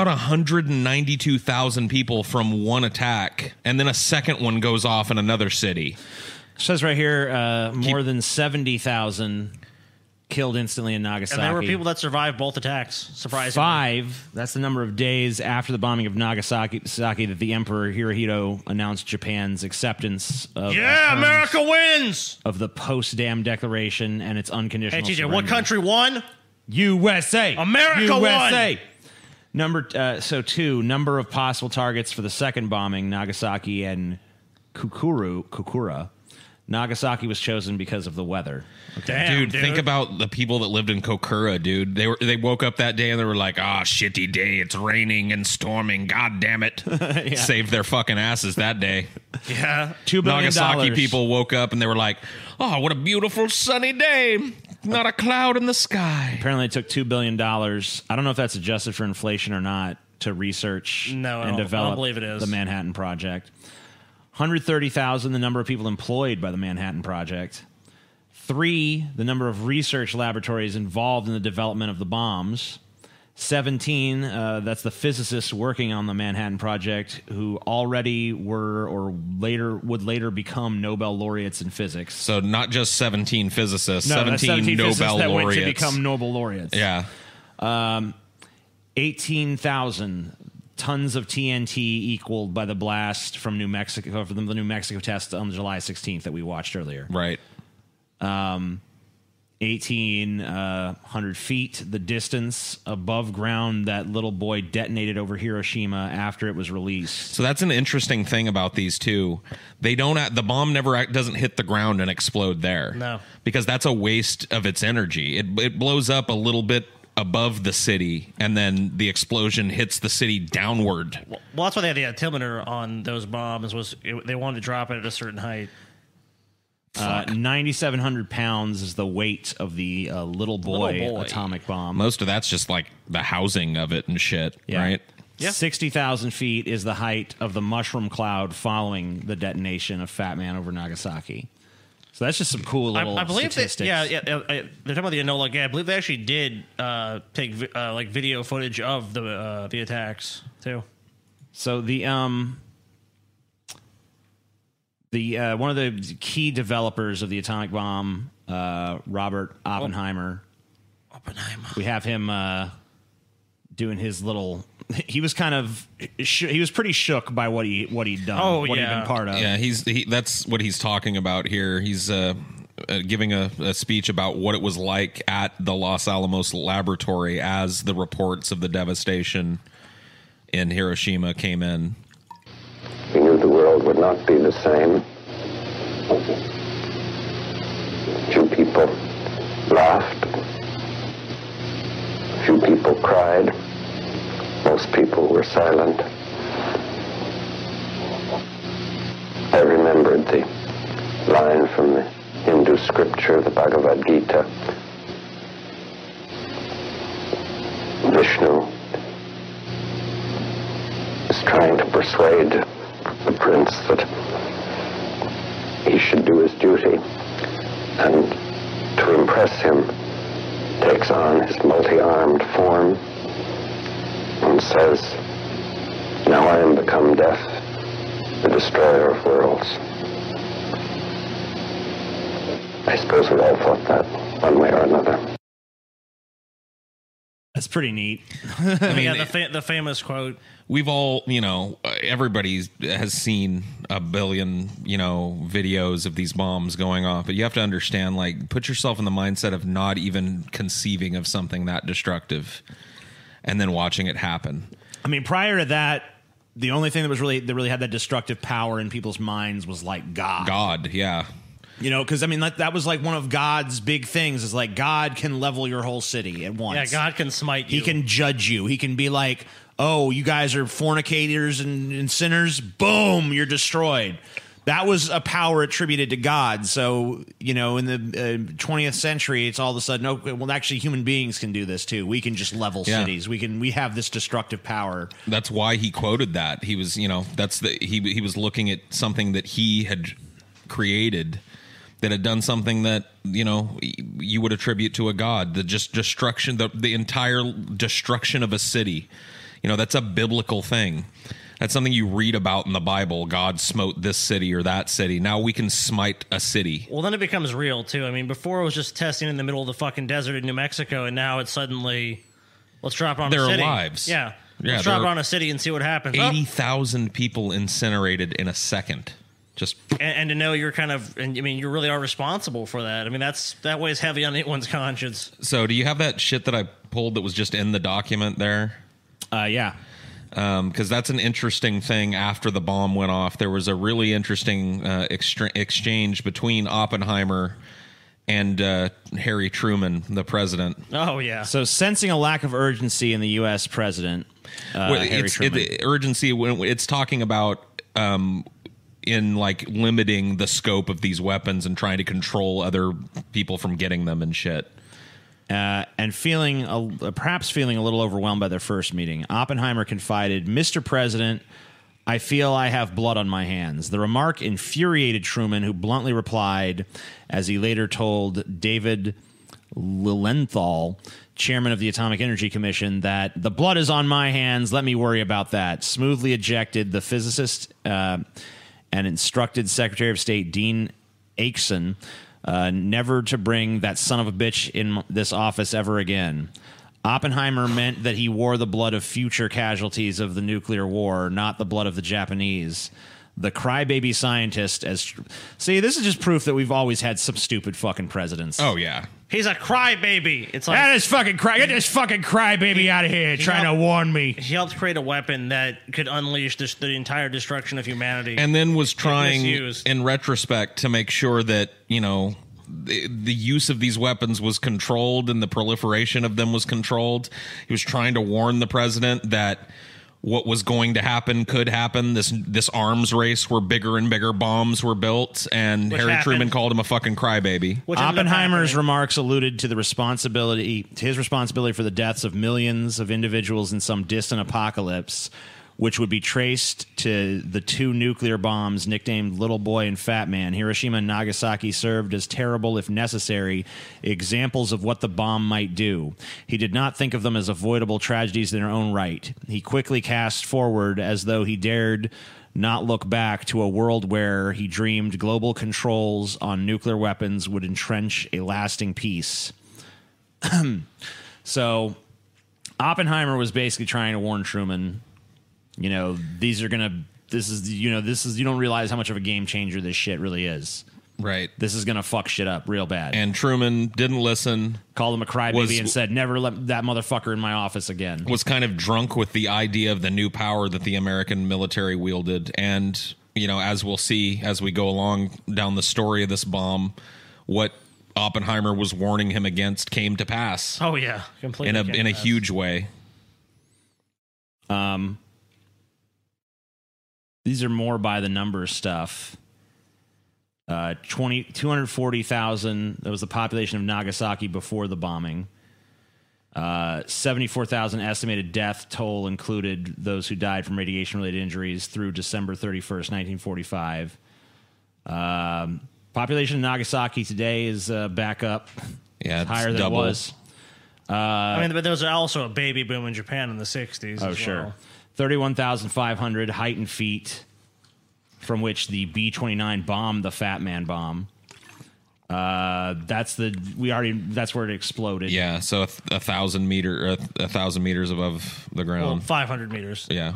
192,000 people from one attack, and then a second one goes off in another city. It says right here, more than 70,000 killed instantly in Nagasaki. And there were people that survived both attacks. Surprisingly, 5, that's the number of days after the bombing of Nagasaki that the Emperor Hirohito announced Japan's acceptance of, yeah, terms America wins. of the Potsdam Declaration and its Hey, unconditional TJ, surrender. what country won? USA. America USA. So 2, number of possible targets for the second bombing, Nagasaki and Kokura. Nagasaki was chosen because of the weather. Damn, Dude, think about the people that lived in Kokura, dude. They woke up that day and they were like, "Ah, shitty day. It's raining and storming. God damn it!" Saved their fucking asses that day. Yeah. $2 billion. Nagasaki people woke up and they were like, "Oh, what a beautiful sunny day. Not a cloud in the sky." Apparently, it took $2 billion. I don't know if that's adjusted for inflation or not to research No, I and don't develop believe it is. the Manhattan Project. 130,000, the number of people employed by the Manhattan Project. 3, the number of research laboratories involved in the development of the bombs. 17, that's the physicists working on the Manhattan Project who already were or would later become Nobel laureates in physics. So not just 17 physicists, No, that's 17 physicists Nobel that laureates. went to become Nobel laureates. Yeah. 18,000 tons of TNT equaled by the blast from New Mexico, from the New Mexico test on July 16th that we watched earlier. Right. 1,800 feet, the distance above ground that little boy detonated over Hiroshima after it was released. So that's an interesting thing about these two. They don't. The bomb never doesn't hit the ground and explode there. No. Because that's a waste of its energy. It blows up a little bit above the city, and then the explosion hits the city downward. Well, that's why they had the altimeter on those bombs. They wanted to drop it at a certain height. 9,700 pounds is the weight of the little boy Little boy. atomic bomb. Most of that's just like the housing of it and shit, Yeah. right? Yeah. 60,000 feet is the height of the mushroom cloud following the detonation of Fat Man over Nagasaki. So that's just some cool little I believe statistics. they're talking about the Enola Gay. I believe they actually did take like video footage of the attacks too. So the one of the key developers of the atomic bomb, Robert Oppenheimer. We have him doing his little. He was kind of. He was pretty shook by what he'd done. Oh, what he'd yeah. been part of. Yeah, that's what he's talking about here. He's giving a speech about what it was like at the Los Alamos laboratory as the reports of the devastation in Hiroshima came in. would not be the same. Few people laughed. Few people cried. Most people were silent. I remembered the line from the Hindu scripture, the Bhagavad Gita. Vishnu is trying to persuade the prince that he should do his duty, and to impress him takes on his multi-armed form and says, "Now I am become death, the destroyer of worlds." I suppose we all thought that one way or another. That's pretty neat. I mean, the famous quote. We've all, everybody has seen a billion, videos of these bombs going off. But you have to understand, put yourself in the mindset of not even conceiving of something that destructive and then watching it happen. I mean, prior to that, the only thing that really had that destructive power in people's minds was God. God, yeah. Because that was one of God's big things is God can level your whole city at once. Yeah, God can smite you. He can judge you. He can be like, "Oh, you guys are fornicators and sinners. Boom, you're destroyed." That was a power attributed to God. So, in the 20th century, it's all of a sudden, actually human beings can do this too. We can just level cities. We have this destructive power. That's why he quoted that. He was, he was looking at something that he had created that had done something that, you would attribute to a god. The just destruction, the entire destruction of a city. That's a biblical thing. That's something you read about in the Bible. God smote this city or that city. Now we can smite a city. Well, then it becomes real, too. I mean, before it was just testing in the middle of the fucking desert in New Mexico, and now it's suddenly, let's drop it on a city. Their lives. Yeah. Let's drop it on a city and see what happens. 80,000 people incinerated in a second. And to know you're you really are responsible for that. I mean, that weighs heavy on anyone's conscience. So do you have that shit that I pulled that was just in the document there? Yeah. Because that's an interesting thing. After the bomb went off, there was a really interesting exchange between Oppenheimer and Harry Truman, the president. Oh, yeah. So sensing a lack of urgency in the U.S. president, Harry Truman. The urgency, when it's talking about in limiting the scope of these weapons and trying to control other people from getting them and shit. And perhaps feeling a little overwhelmed by their first meeting, Oppenheimer confided, "Mr. President, I feel I have blood on my hands." The remark infuriated Truman, who bluntly replied, as he later told David Lilienthal, chairman of the Atomic Energy Commission, that "the blood is on my hands. Let me worry about that." Smoothly ejected the physicist and instructed Secretary of State Dean Acheson never to bring that son of a bitch in this office ever again. Oppenheimer meant that he wore the blood of future casualties of the nuclear war, not the blood of the Japanese. The crybaby scientist, see, this is just proof that we've always had some stupid fucking presidents. Oh yeah, he's a crybaby. It's get this fucking crybaby out of here, trying to warn me. He helped create a weapon that could unleash the entire destruction of humanity, and then was trying, in retrospect, to make sure that the use of these weapons was controlled and the proliferation of them was controlled. He was trying to warn the president that what was going to happen could happen. This arms race where bigger and bigger bombs were built, and Harry Truman called him a fucking crybaby. Oppenheimer's remarks alluded to his responsibility for the deaths of millions of individuals in some distant apocalypse, which would be traced to the two nuclear bombs nicknamed Little Boy and Fat Man. Hiroshima and Nagasaki served as terrible, if necessary, examples of what the bomb might do. He did not think of them as avoidable tragedies in their own right. He quickly cast forward as though he dared not look back to a world where he dreamed global controls on nuclear weapons would entrench a lasting peace. So Oppenheimer was basically trying to warn Truman, you don't realize how much of a game changer this shit really is. Right. This is going to fuck shit up real bad. And Truman didn't listen. Called him a crybaby and said, never let that motherfucker in my office again. Was kind of drunk with the idea of the new power that the American military wielded. And, as we'll see as we go along down the story of this bomb, what Oppenheimer was warning him against came to pass. Oh yeah, completely in a huge way. These are more by the numbers stuff. 240,000. That was the population of Nagasaki before the bombing. 74,000 estimated death toll included those who died from radiation-related injuries through December 31st, 1945. Population of Nagasaki today is back up. Yeah, it's higher than double. it was. but there was also a baby boom in Japan in the 60s. Oh, as sure. well. 31,500 height and feet, from which the B-29 bombed the Fat Man bomb. That's where it exploded. Yeah, so 1,000 meters above the ground. Well, 500 meters. Yeah,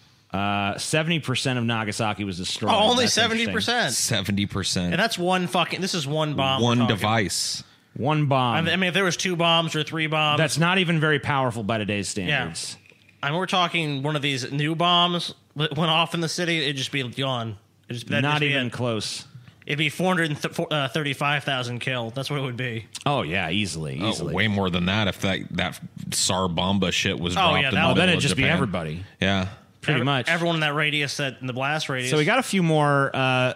70% of Nagasaki was destroyed. Oh, only That's 70%. interesting. 70%. And that's this is one bomb. One we're talking. device. One bomb. I mean, if there was 2 bombs or 3 bombs. That's not even very powerful by today's standards. I mean, we're talking one of these new bombs that went off in the city, it'd just be gone. Not even close. It'd be 435,000 killed. That's what it would be. Oh, yeah, easily. Oh, way more than that if that Tsar Bomba shit was dropped yeah, in the that middle would- Then of it'd just be Japan. everybody. Yeah. Pretty much. Everyone in that radius, in the blast radius. So we got a few more.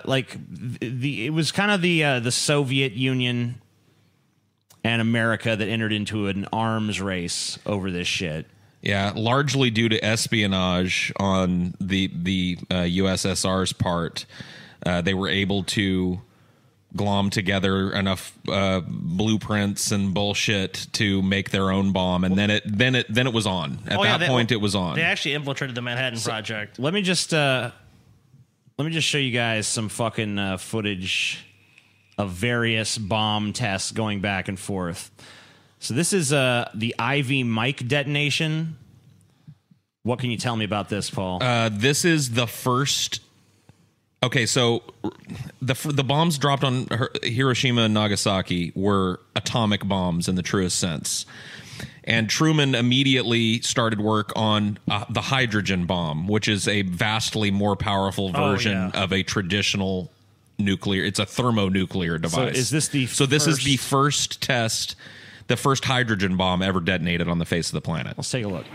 It was kind of the Soviet Union and America that entered into an arms race over this shit. Yeah, largely due to espionage on the USSR's part. They were able to glom together enough blueprints and bullshit to make their own bomb, and then it was on. At that point, it was on. They actually infiltrated the Manhattan Project. Let me just show you guys some fucking footage of various bomb tests going back and forth. So this is the Ivy Mike detonation. What can you tell me about this, Paul? This is the first. Okay, so the bombs dropped on Hiroshima and Nagasaki were atomic bombs in the truest sense. And Truman immediately started work on the hydrogen bomb, which is a vastly more powerful version of a traditional nuclear. It's a thermonuclear device. So is this the This is the first test, the first hydrogen bomb ever detonated on the face of the planet. Let's take a look.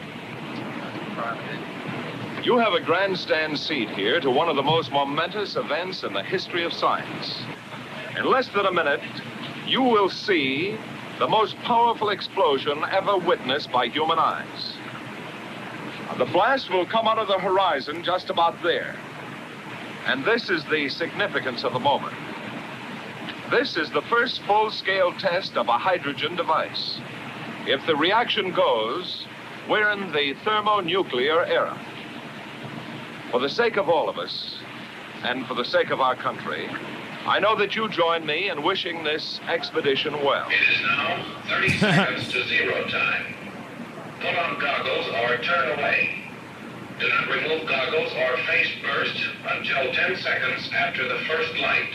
You have a grandstand seat here to one of the most momentous events in the history of science. In less than a minute, you will see the most powerful explosion ever witnessed by human eyes. The blast will come out of the horizon just about there. And this is the significance of the moment. This is the first full-scale test of a hydrogen device. If the reaction goes, we're in the thermonuclear era. For the sake of all of us, and for the sake of our country, I know that you join me in wishing this expedition well. It is now 30 seconds to 0 time. Put on goggles or turn away. Do not remove goggles or face burst until 10 seconds after the first light.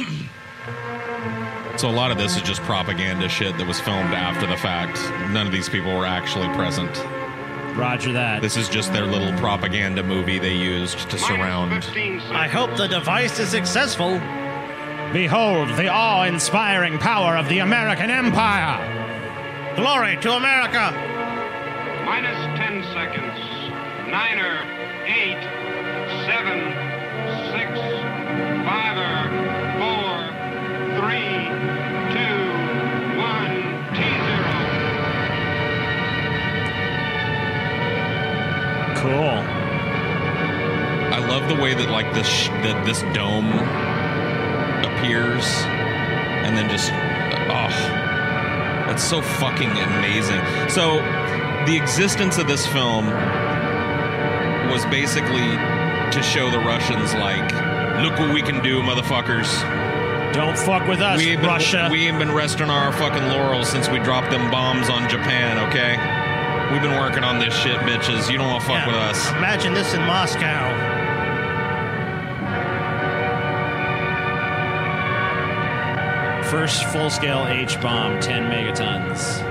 So a lot of this is just propaganda shit that was filmed after the fact. None of these people were actually present. Roger that. This is just their little propaganda movie they used to surround. I hope the device is successful. Behold the awe-inspiring power of the American Empire. Glory to America. Minus 10 seconds. 9, 8, 7, 6, 5, 4, 3, 2, 1, T0. Cool. I love the way that this dome appears and then just that's so fucking amazing. So the existence of this film was basically to show the Russians look what we can do, motherfuckers. Don't fuck with us, Russia. We ain't been resting on our fucking laurels since we dropped them bombs on Japan, okay? We've been working on this shit, bitches. You don't want to fuck with us. Imagine this in Moscow. First full-scale H-bomb, 10 megatons.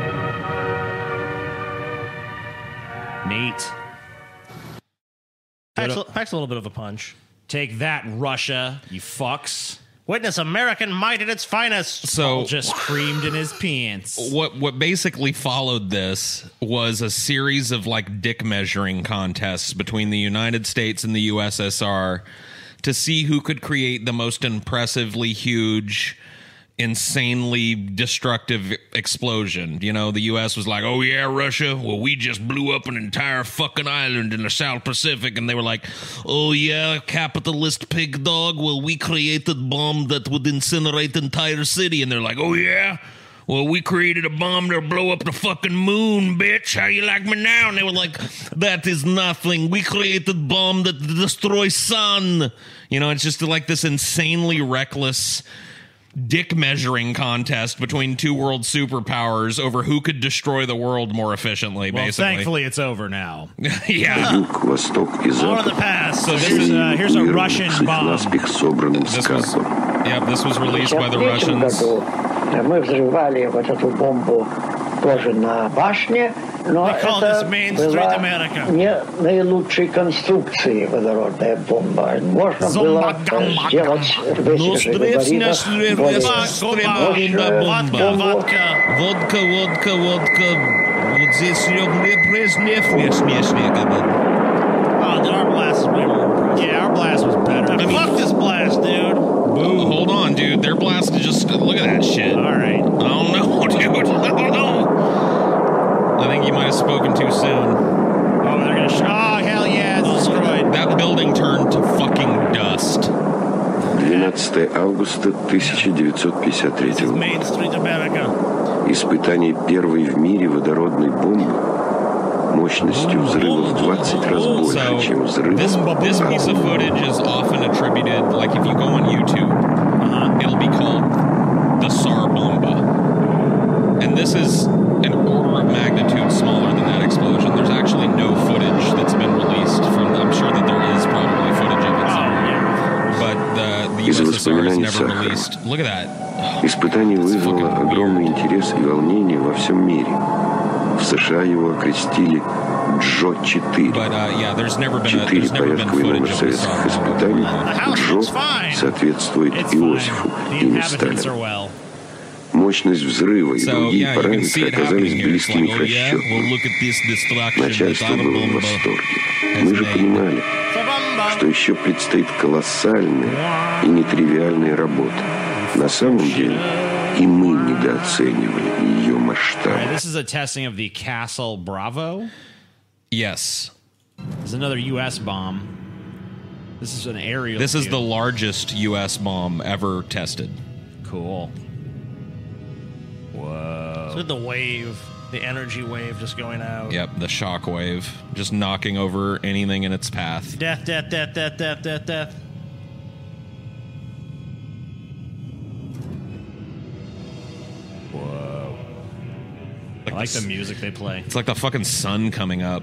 Neat. Packs a little bit of a punch. Take that, Russia, you fucks. Witness American might at its finest. So Paul just screamed in his pants. what basically followed this was a series of like dick measuring contests between the United States and the USSR to see who could create the most impressively huge, insanely destructive explosion. You know, the US was like, oh yeah, Russia, well, we just blew up an entire fucking island in the South Pacific. And they were like, oh yeah, capitalist pig dog, well, we created bomb that would incinerate the entire city. And they're like, oh yeah, well, we created a bomb that'll blow up the fucking moon, bitch. How you like me now? And they were like, that is nothing. We created bomb that destroys sun. You know, it's just like this insanely reckless dick measuring contest between two world superpowers over who could destroy the world more efficiently, Well, basically. thankfully, it's over now. Yeah. Юг, восток и More in the запад. past. So here's a Russian Всех bomb. наспех собранным This was, скарбом. yep, this was released by the 1953 Russians. году мы взрывали вот эту бомбу тоже на башне, но We call это this Main Street была America. не наилучшей конструкции водородная бомба. Можно было сделать весь же габаритах более мощную бомбу. Водка. Вот здесь Oh, then our blast is way more. Yeah, our blast was better. Fuck this blast, dude. Hold on, dude. Their blast is just... Look at that shit. All right. I don't know, dude. I don't know. I think you might have spoken too soon. Oh, they're gonna. Oh, hell yeah! It's destroyed. That building turned to fucking dust. 12 августа 1953 This is года. Main Street America. Испытание первой в мире водородной бомбы мощностью взрыва в 20 раз больше, чем взрыв this piece of footage is often attributed, like if you go on YouTube, it'll be called the Tsar Bomba. And this is an order of magnitude smaller than that explosion. There's actually no footage that's been released from, I'm sure that there is probably footage of it somewhere. But the Из USSR has воспоминаний never Сахара. released. Look at that. Испытание вызвало fucking огромный интерес и волнение во всем мире. В США его окрестили Джо-4. But yeah, there's never been Четыре порядковый номер footage of the советских Tsar Bomba. испытаний. house Джо looks fine. соответствует It's Иосифу, fine. The имя inhabitants are Сталина. well. Мощность взрыва и So другие yeah, you can see параметры it оказались happening here. It's близкими like, к oh yeah, well расчетам. look at this destruction. The Начальство Tsar было в Bomba восторге. has Мы же made. понимали, что еще предстоит колоссальная и нетривиальная работа. На самом деле и мы недооценивали ее All right, масштаб. this is a testing of the Castle Bravo. Yes. This is another U.S. bomb. This is an aerial. This is view. the largest U.S. bomb ever tested. Cool. Whoa. Look at the wave, the energy wave just going out. Yep, the shock wave. Just knocking over anything in its path. Death, death, death, death, death, death, death. Whoa. I like the music they play. It's like the fucking sun coming up.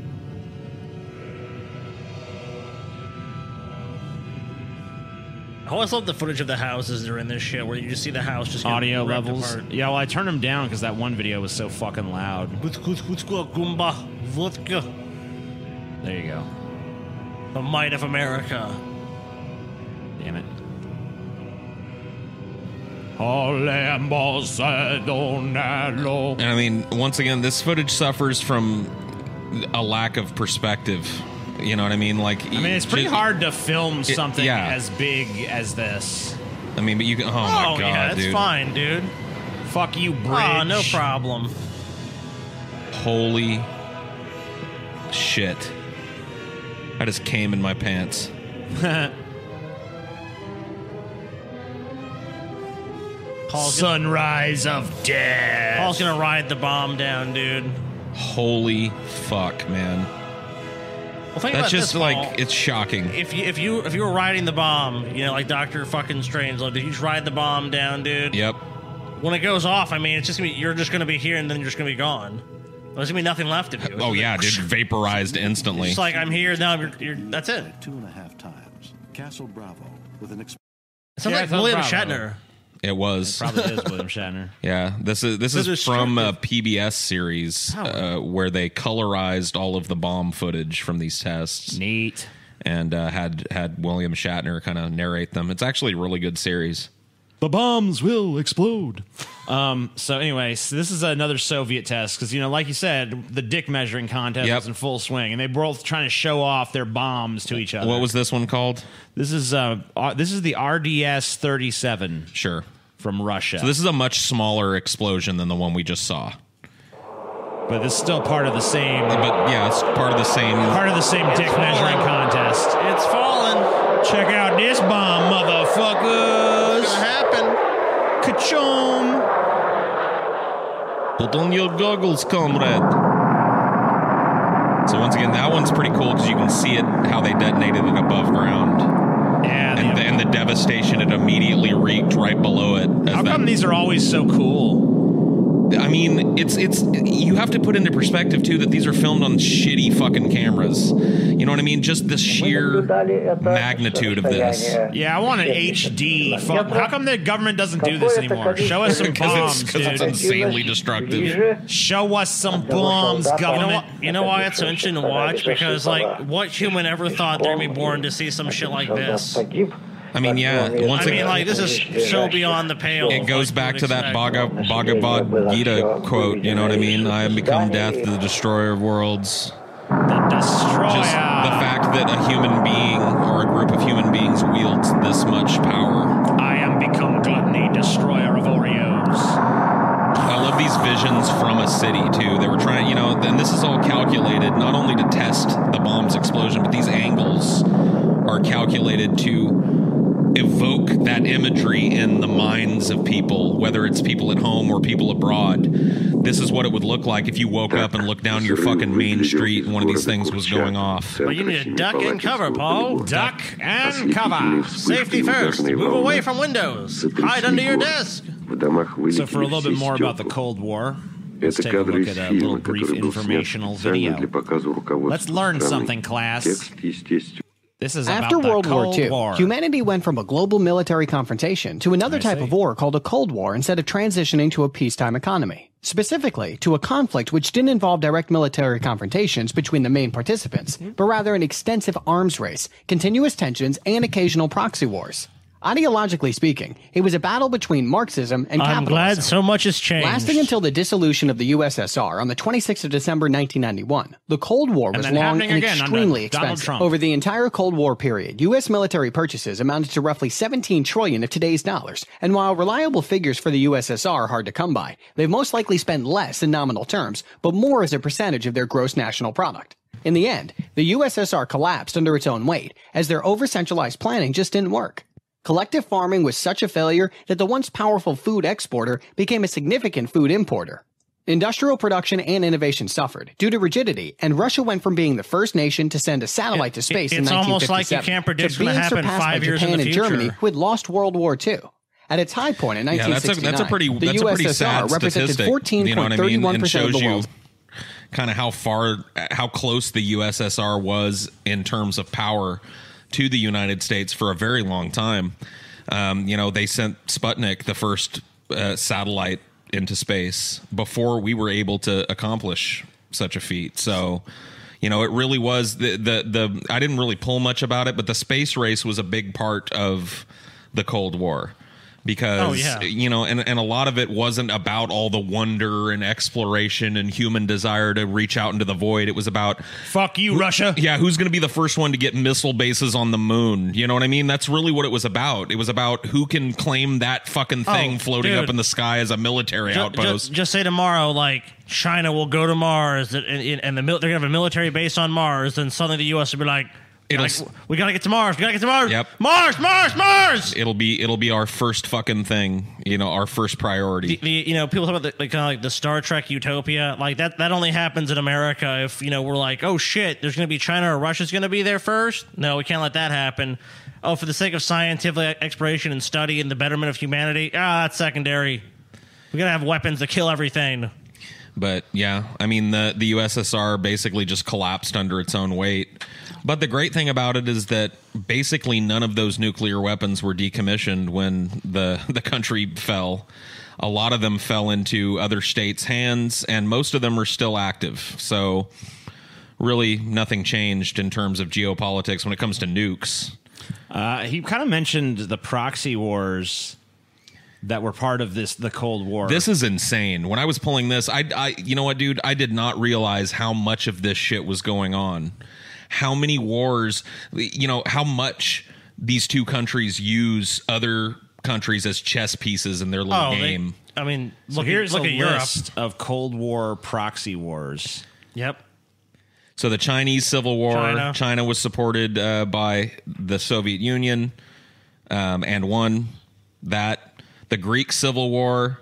I always love the footage of the houses that are in this shit, where you just see the house just getting Audio ripped levels. apart. Yeah, well, I turned them down because that one video was so fucking loud. Gumba, vodka, There you go. the might of America. Damn it. And I mean, once again, this footage suffers from a lack of perspective. You know what I mean? Like, I mean, it's pretty hard to film something yeah. as big as this. I mean, but you can. Oh my god, yeah, it's dude! fine, dude. Fuck you, bridge. Oh, no problem. Holy shit! I just came in my pants. Sunrise of death. Paul's gonna ride the bomb down, dude. Holy fuck, man! Well, think That's about just this, like Paul. it's shocking. If you were riding the bomb, you know, like Dr. fucking Strangelove, did you just ride the bomb down, dude? Yep. When it goes off, I mean, it's just gonna be, you're just gonna be here and then you're just gonna be gone. There's gonna be nothing left of you. It's Oh just yeah, like, dude, vaporized instantly. It's like I'm here now. You're that's it. 2.5 times. Castle Bravo with an It sounds Yeah, like it sounds William Bravo. Shatner. It was. Probably is William Shatner. Yeah, this is from a PBS series where they colorized all of the bomb footage from these tests. Neat. and had William Shatner kind of narrate them. It's actually a really good series. The bombs will explode. So anyway, so this is another Soviet test because, like you said, the dick measuring contest was in full swing, and they were both trying to show off their bombs to each other. What was this one called? This is the RDS-37. Sure. From Russia. So this is a much smaller explosion than the one we just saw. But this is still part of the same. But yeah, it's part of the same. Part of the same dick measuring contest. It's fallen. Check out this bomb, motherfuckers. It's gonna happen. Ka-chong. Put on your goggles, comrade. So once again, that one's pretty cool because you can see it, how they detonated it above ground. Yeah. And the devastation it immediately wreaked right below it. How come these are always so cool? I mean, it's you have to put into perspective too that these are filmed on shitty fucking cameras. You know what I mean? Just the sheer magnitude of this. Yeah, I want an HD. How come the government doesn't do this anymore? Show us some bombs, because it's insanely destructive. Show us some bombs, government. You know why it's so interesting to watch? Because what human ever thought they're gonna be born to see some shit like this? I mean, yeah. This is so beyond the pale. It goes back to that Bhagavad Gita quote. You know what I mean? I have become death, the destroyer of worlds. The destroyer. Just the fact that a human being or a group of human beings wields this much power. I am become gluttony, destroyer of Oreos. I love these visions from a city too. They were trying, and this is all calculated not only to test the bomb's explosion, but these angles are calculated to evoke that imagery in the minds of people, whether it's people at home or people abroad. This is what it would look like if you woke up and looked down your fucking main street and one of these things was going off. But you need to duck and cover, Paul. Duck and cover. Safety first. Move away from windows. Hide under your desk. So for a little bit more about the Cold War, let's take a look at a little brief informational video. Let's learn something, class. This is After about World the Cold War II, War. humanity went from a global military confrontation to another type of war called a Cold War instead of transitioning to a peacetime economy. Specifically, to a conflict which didn't involve direct military confrontations between the main participants, but rather an extensive arms race, continuous tensions, and occasional proxy wars. Ideologically speaking, it was a battle between Marxism and capitalism. I'm glad so much has changed. Lasting until the dissolution of the USSR on the 26th of December 1991, the Cold War was long and extremely expensive. Over the entire Cold War period, U.S. military purchases amounted to roughly $17 trillion of today's dollars, and while reliable figures for the USSR are hard to come by, they've most likely spent less in nominal terms, but more as a percentage of their gross national product. In the end, the USSR collapsed under its own weight, as their over-centralized planning just didn't work. Collective farming was such a failure that the once powerful food exporter became a significant food importer. Industrial production and innovation suffered due to rigidity, and Russia went from being the first nation to send a satellite to space in 1957 almost like you can't predict to being what's gonna happen surpassed 5 by years in Japan the and future. Germany, who had lost World War II. At its high point in 1969, that's a pretty USSR sad represented statistic. 14.31% You know what I mean? And of shows the you world. kind of how close the USSR was in terms of power to the United States for a very long time. They sent Sputnik, the first satellite, into space before we were able to accomplish such a feat. So, it really was the I didn't really pull much about it, but the space race was a big part of the Cold War. Because, and a lot of it wasn't about all the wonder and exploration and human desire to reach out into the void. It was about... Fuck you, Russia. Yeah, who's going to be the first one to get missile bases on the moon? You know what I mean? That's really what it was about. It was about who can claim that fucking thing floating up in the sky as a military outpost. Just say tomorrow, China will go to Mars and they're going to have a military base on Mars, then suddenly the U.S. will be like... we gotta get to Mars. We gotta get to Mars. Yep. Mars. It'll be our first fucking thing. Our first priority. People talk about the Star Trek utopia. That only happens in America if we're like, oh shit, there's gonna be China or Russia's gonna be there first. No, we can't let that happen. Oh, for the sake of scientific exploration and study and the betterment of humanity, that's secondary. We gotta have weapons to kill everything. But yeah, I mean the USSR basically just collapsed under its own weight. But the great thing about it is that basically none of those nuclear weapons were decommissioned when the country fell. A lot of them fell into other states' hands, and most of them are still active. So really nothing changed in terms of geopolitics when it comes to nukes. He kind of mentioned the proxy wars that were part of the Cold War. This is insane. When I was pulling this, I you know what, dude? I did not realize how much of this shit was going on. How many wars, how much these two countries use other countries as chess pieces in their little game. Here's look a at Europe. list of Cold War proxy wars. Yep. So the Chinese Civil War, China was supported by the Soviet Union and won that. The Greek Civil War.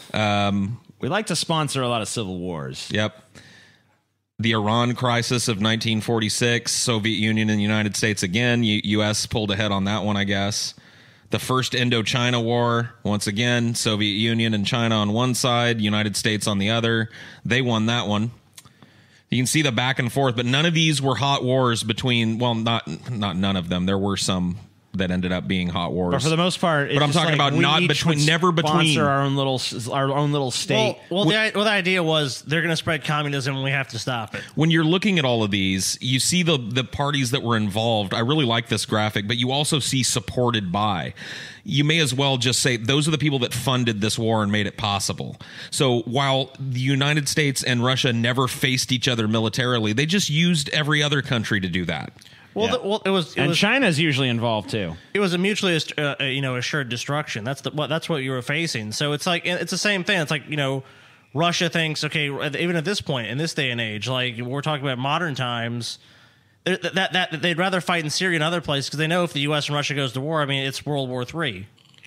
We like to sponsor a lot of civil wars. Yep. The Iran crisis of 1946, Soviet Union and the United States again. U.S. pulled ahead on that one, I guess. The first Indochina War, once again, Soviet Union and China on one side, United States on the other. They won that one. You can see the back and forth, but none of these were hot wars between, well, not none of them. There were some that ended up being hot wars, but for the most part, but I'm talking about not between, never between our own little state. Well, the idea was they're going to spread communism, and we have to stop it. When you're looking at all of these, you see the parties that were involved. I really like this graphic, but you also see supported by. You may as well just say those are the people that funded this war and made it possible. So while the United States and Russia never faced each other militarily, they just used every other country to do that. Well, it was China's usually involved too. It was a mutually assured destruction. That's what you were facing. So it's like it's the same thing. It's like Russia thinks, okay, even at this point in this day and age, like we're talking about modern times, that they'd rather fight in Syria and other places because they know if the U.S. and Russia goes to war, I mean it's World War III.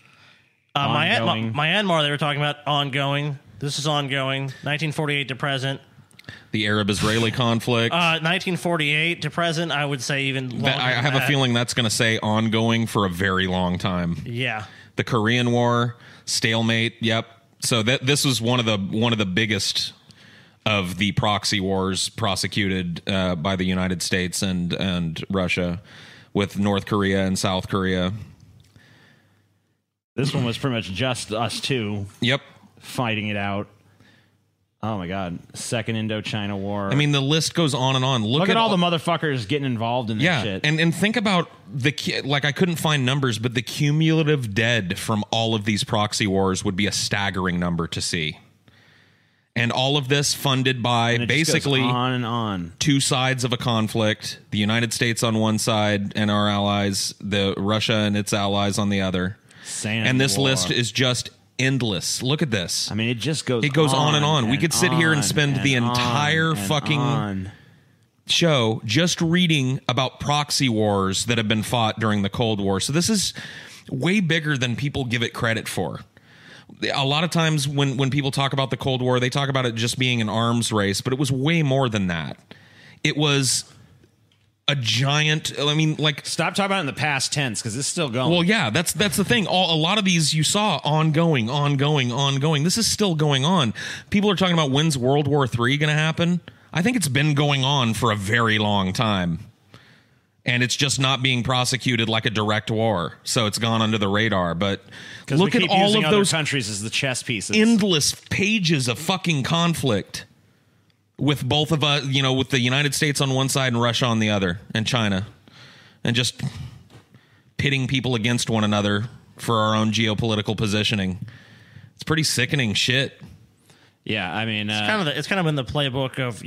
Myanmar, they were talking about ongoing. This is ongoing, 1948 to present. The Arab-Israeli conflict. 1948 to present, I would say even longer. I have a feeling that's going to say ongoing for a very long time. Yeah. The Korean War, stalemate. Yep. So this was one of the biggest of the proxy wars prosecuted by the United States and Russia with North Korea and South Korea. This one was pretty much just us two. Yep. Fighting it out. Oh my God! Second Indochina War. I mean, the list goes on and on. Look at all the motherfuckers getting involved in this shit. And think about I couldn't find numbers, but the cumulative dead from all of these proxy wars would be a staggering number to see. And all of this funded by basically on and on two sides of a conflict: the United States on one side and our allies, the Russia and its allies on the other. And this list is just endless. Look at this. I mean, it just goes. It goes on and on. We could sit here and spend the entire fucking show just reading about proxy wars that have been fought during the Cold War. So this is way bigger than people give it credit for. A lot of times when people talk about the Cold War, they talk about it just being an arms race, but it was way more than that. It was a giant, stop talking about it in the past tense because it's still going. Well, yeah, that's the thing. A lot of these you saw ongoing. This is still going on. People are talking about when's World War III going to happen. I think it's been going on for a very long time. And it's just not being prosecuted like a direct war. So it's gone under the radar. But look at all of those countries as the chess pieces. Endless pages of fucking conflict. With both of us, with the United States on one side and Russia on the other, and China, and just pitting people against one another for our own geopolitical positioning. It's pretty sickening shit. Yeah, I mean, it's kind of been the playbook of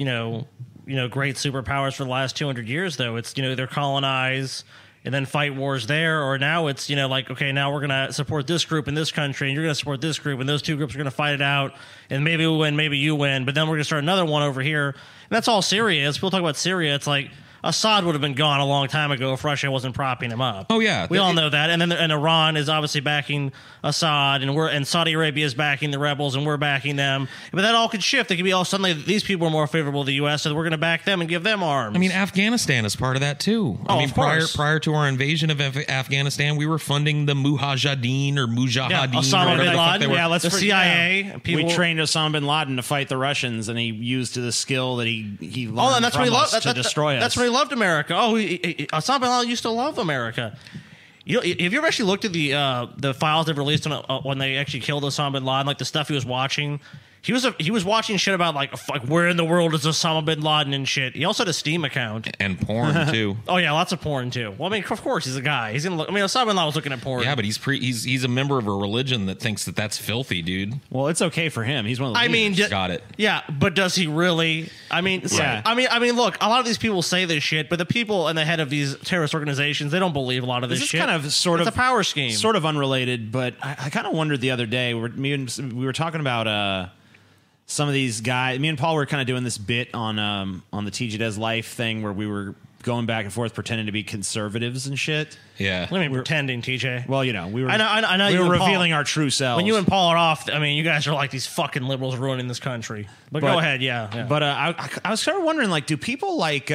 great superpowers for the last 200 years. Though it's either colonize and then fight wars there, or now it's okay, now we're gonna support this group in this country, and you're gonna support this group, and those two groups are gonna fight it out, and maybe we win, maybe you win, but then we're gonna start another one over here, and that's all Syria is. People talk about Syria, it's like Assad would have been gone a long time ago if Russia wasn't propping him up. Oh yeah, we all know that. And then Iran is obviously backing Assad, and Saudi Arabia is backing the rebels, and we're backing them. But that all could shift. It could be all suddenly these people are more favorable to the U.S., so we're going to back them and give them arms. I mean, Afghanistan is part of that too. Of course. prior to our invasion of Afghanistan, we were funding the Mujahideen or Mujahideen. Osama bin Laden. Yeah, the CIA. Yeah. We trained Osama bin Laden to fight the Russians, and he used the skill that he learned and that's from what he us to destroy us. That's when he loved America. Osama bin Laden used to love America. Have you ever actually looked at the files they've released on when they actually killed Osama bin Laden, like the stuff he was watching? He was watching shit about like where in the world is Osama bin Laden and shit. He also had a Steam account and porn too. Oh yeah, lots of porn too. Well, I mean, of course he's a guy. He's gonna look. I mean, Osama bin Laden was looking at porn. Yeah, but he's a member of a religion that thinks that that's filthy, dude. Well, it's okay for him. He's one of the leaders. Got it. Yeah, but does he really? I mean, yeah. I mean, look, a lot of these people say this shit, but the people in the head of these terrorist organizations, they don't believe a lot of this shit. It's kind of sort it's of a power scheme, sort of unrelated. But I kind of wondered the other day. We were talking about some of these guys. Me and Paul were kind of doing this bit on the TJ Does Life thing where we were going back and forth pretending to be conservatives and shit. Yeah. What do you mean pretending, TJ? Well, you know, we were. I know. We you were and revealing Paul, our true selves. When you and Paul are off, I mean, you guys are like these fucking liberals ruining this country. But go ahead, yeah. But I was kind of wondering, like, do people like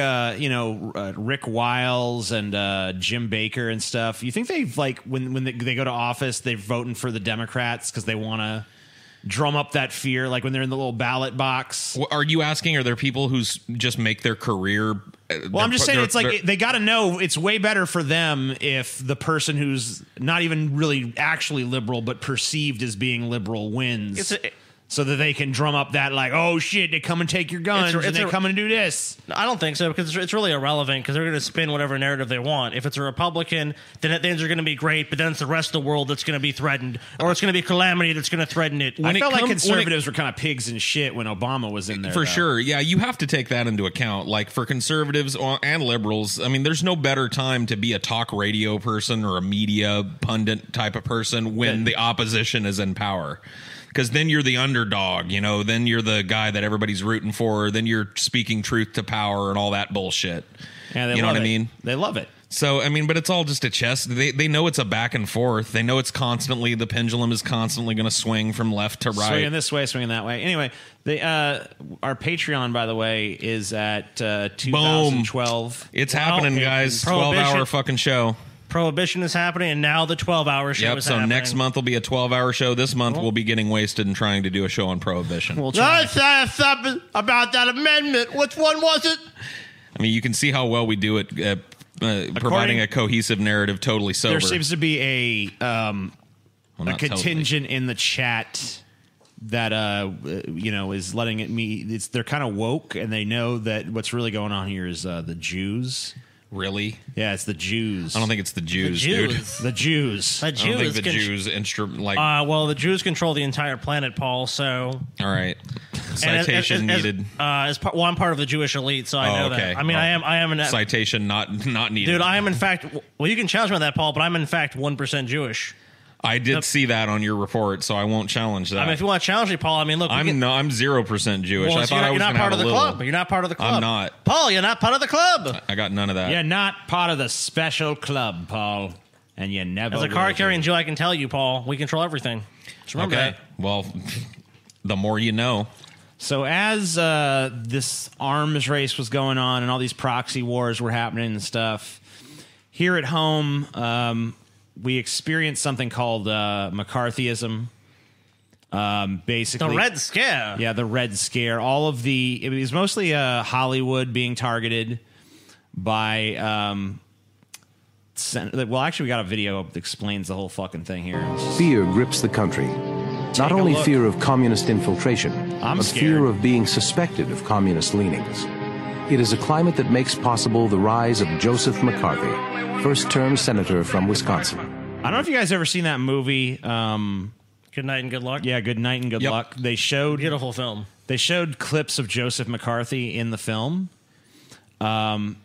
Rick Wiles and Jim Baker and stuff? You think they've like when they go to office, they're voting for the Democrats because they want to drum up that fear, like when they're in the little ballot box? Are you asking, are there people who just make their career? Well, I'm just saying it's like they got to know it's way better for them if the person who's not even really actually liberal but perceived as being liberal wins. So that they can drum up that like, oh shit, they come and take your guns and they come and do this. I don't think so, because it's really irrelevant, because they're going to spin whatever narrative they want. If it's a Republican, then things are going to be great, but then it's the rest of the world that's going to be threatened, or it's going to be calamity that's going to threaten it. I felt like conservatives were kind of pigs and shit when Obama was in there. For sure. Yeah, you have to take that into account. Like for conservatives and liberals, I mean, there's no better time to be a talk radio person or a media pundit type of person when the opposition is in power. Because then you're the underdog, you know, then you're the guy that everybody's rooting for, then you're speaking truth to power and all that bullshit. Yeah, you know what I mean? They love it. So, I mean, but it's all just a chess. They know it's a back and forth. They know it's constantly, the pendulum is constantly going to swing from left to right. Swinging this way, swinging that way. Anyway, our Patreon, by the way, is at 2012. Boom. It's happening, guys. 12-hour fucking show. Prohibition is happening, and now the 12-hour show is happening. So next month will be a 12-hour show. This month we'll be getting wasted and trying to do a show on Prohibition. Let's say something about that amendment. Which one was it? I mean, you can see how well we do it providing a cohesive narrative totally sober. There seems to be a contingent in the chat that is letting it they're kind of woke, and they know that what's really going on here is the Jews. Really? Yeah, it's the Jews. I don't think it's the Jews, dude. The Jews. I don't think the Jews well, the Jews control the entire planet, Paul. So all right, citation needed. I'm part of the Jewish elite, so I know that. I mean, I am an citation not needed, dude. I am in fact. Well, you can challenge me on that, Paul, but I'm in fact 1% Jewish. I did see that on your report, so I won't challenge that. I mean, if you want to challenge me, Paul, I mean, look, I'm 0% Jewish. Well, I thought I was you're not part of the club. You're not part of the club. I'm not. Paul, you're not part of the club. I got none of that. You're not part of the special club, Paul, and you never. As a card-carrying Jew, I can tell you, Paul, we control everything. Just remember that. Well, the more you know. So as this arms race was going on and all these proxy wars were happening and stuff, here at home, we experienced something called McCarthyism. Basically, the Red Scare. Yeah, the Red Scare. It was mostly Hollywood being targeted by. Well, actually, we got a video that explains the whole fucking thing here. Fear grips the country. Not only fear of communist infiltration, but fear of being suspected of communist leanings. It is a climate that makes possible the rise of Joseph McCarthy, first-term senator from Wisconsin. I don't know if you guys ever seen that movie. Good Night and Good Luck. Yeah, Good Night and Good Luck. They showed beautiful film. They showed clips of Joseph McCarthy in the film, and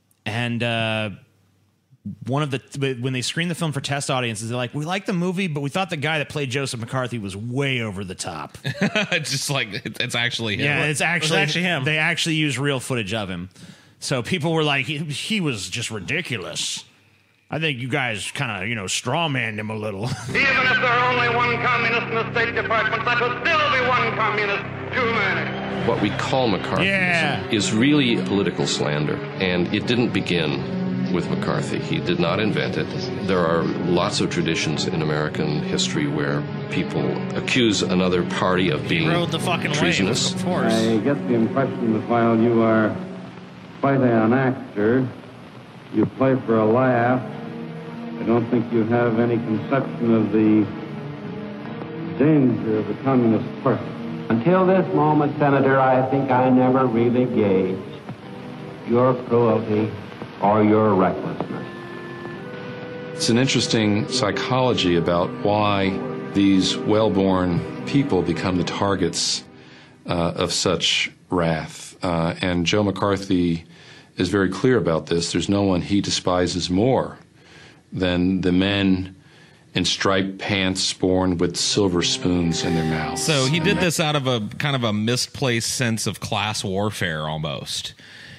one of when they screened the film for test audiences, they're like, "We like the movie, but we thought the guy that played Joseph McCarthy was way over the top." It's just like it's actually him. Yeah, it's actually him. They actually used real footage of him, so people were like, "He was just ridiculous." I think you guys kind of, straw-manned him a little. Even if there are only one communist in the State Department, that will still be one communist too many. What we call McCarthyism is really political slander, and it didn't begin with McCarthy. He did not invent it. There are lots of traditions in American history where people accuse another party of being treasonous. Of course. I get the impression that while you are quite an actor, you play for a laugh. I don't think you have any conception of the danger of the Communist Party. Until this moment, Senator, I think I never really gauged your cruelty or your recklessness. It's an interesting psychology about why these well-born people become the targets of such wrath. And Joe McCarthy is very clear about this. There's no one he despises more than the men in striped pants born with silver spoons in their mouths. So he did this out of a kind of a misplaced sense of class warfare almost.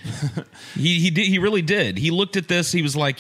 He really did. He looked at this. He was like,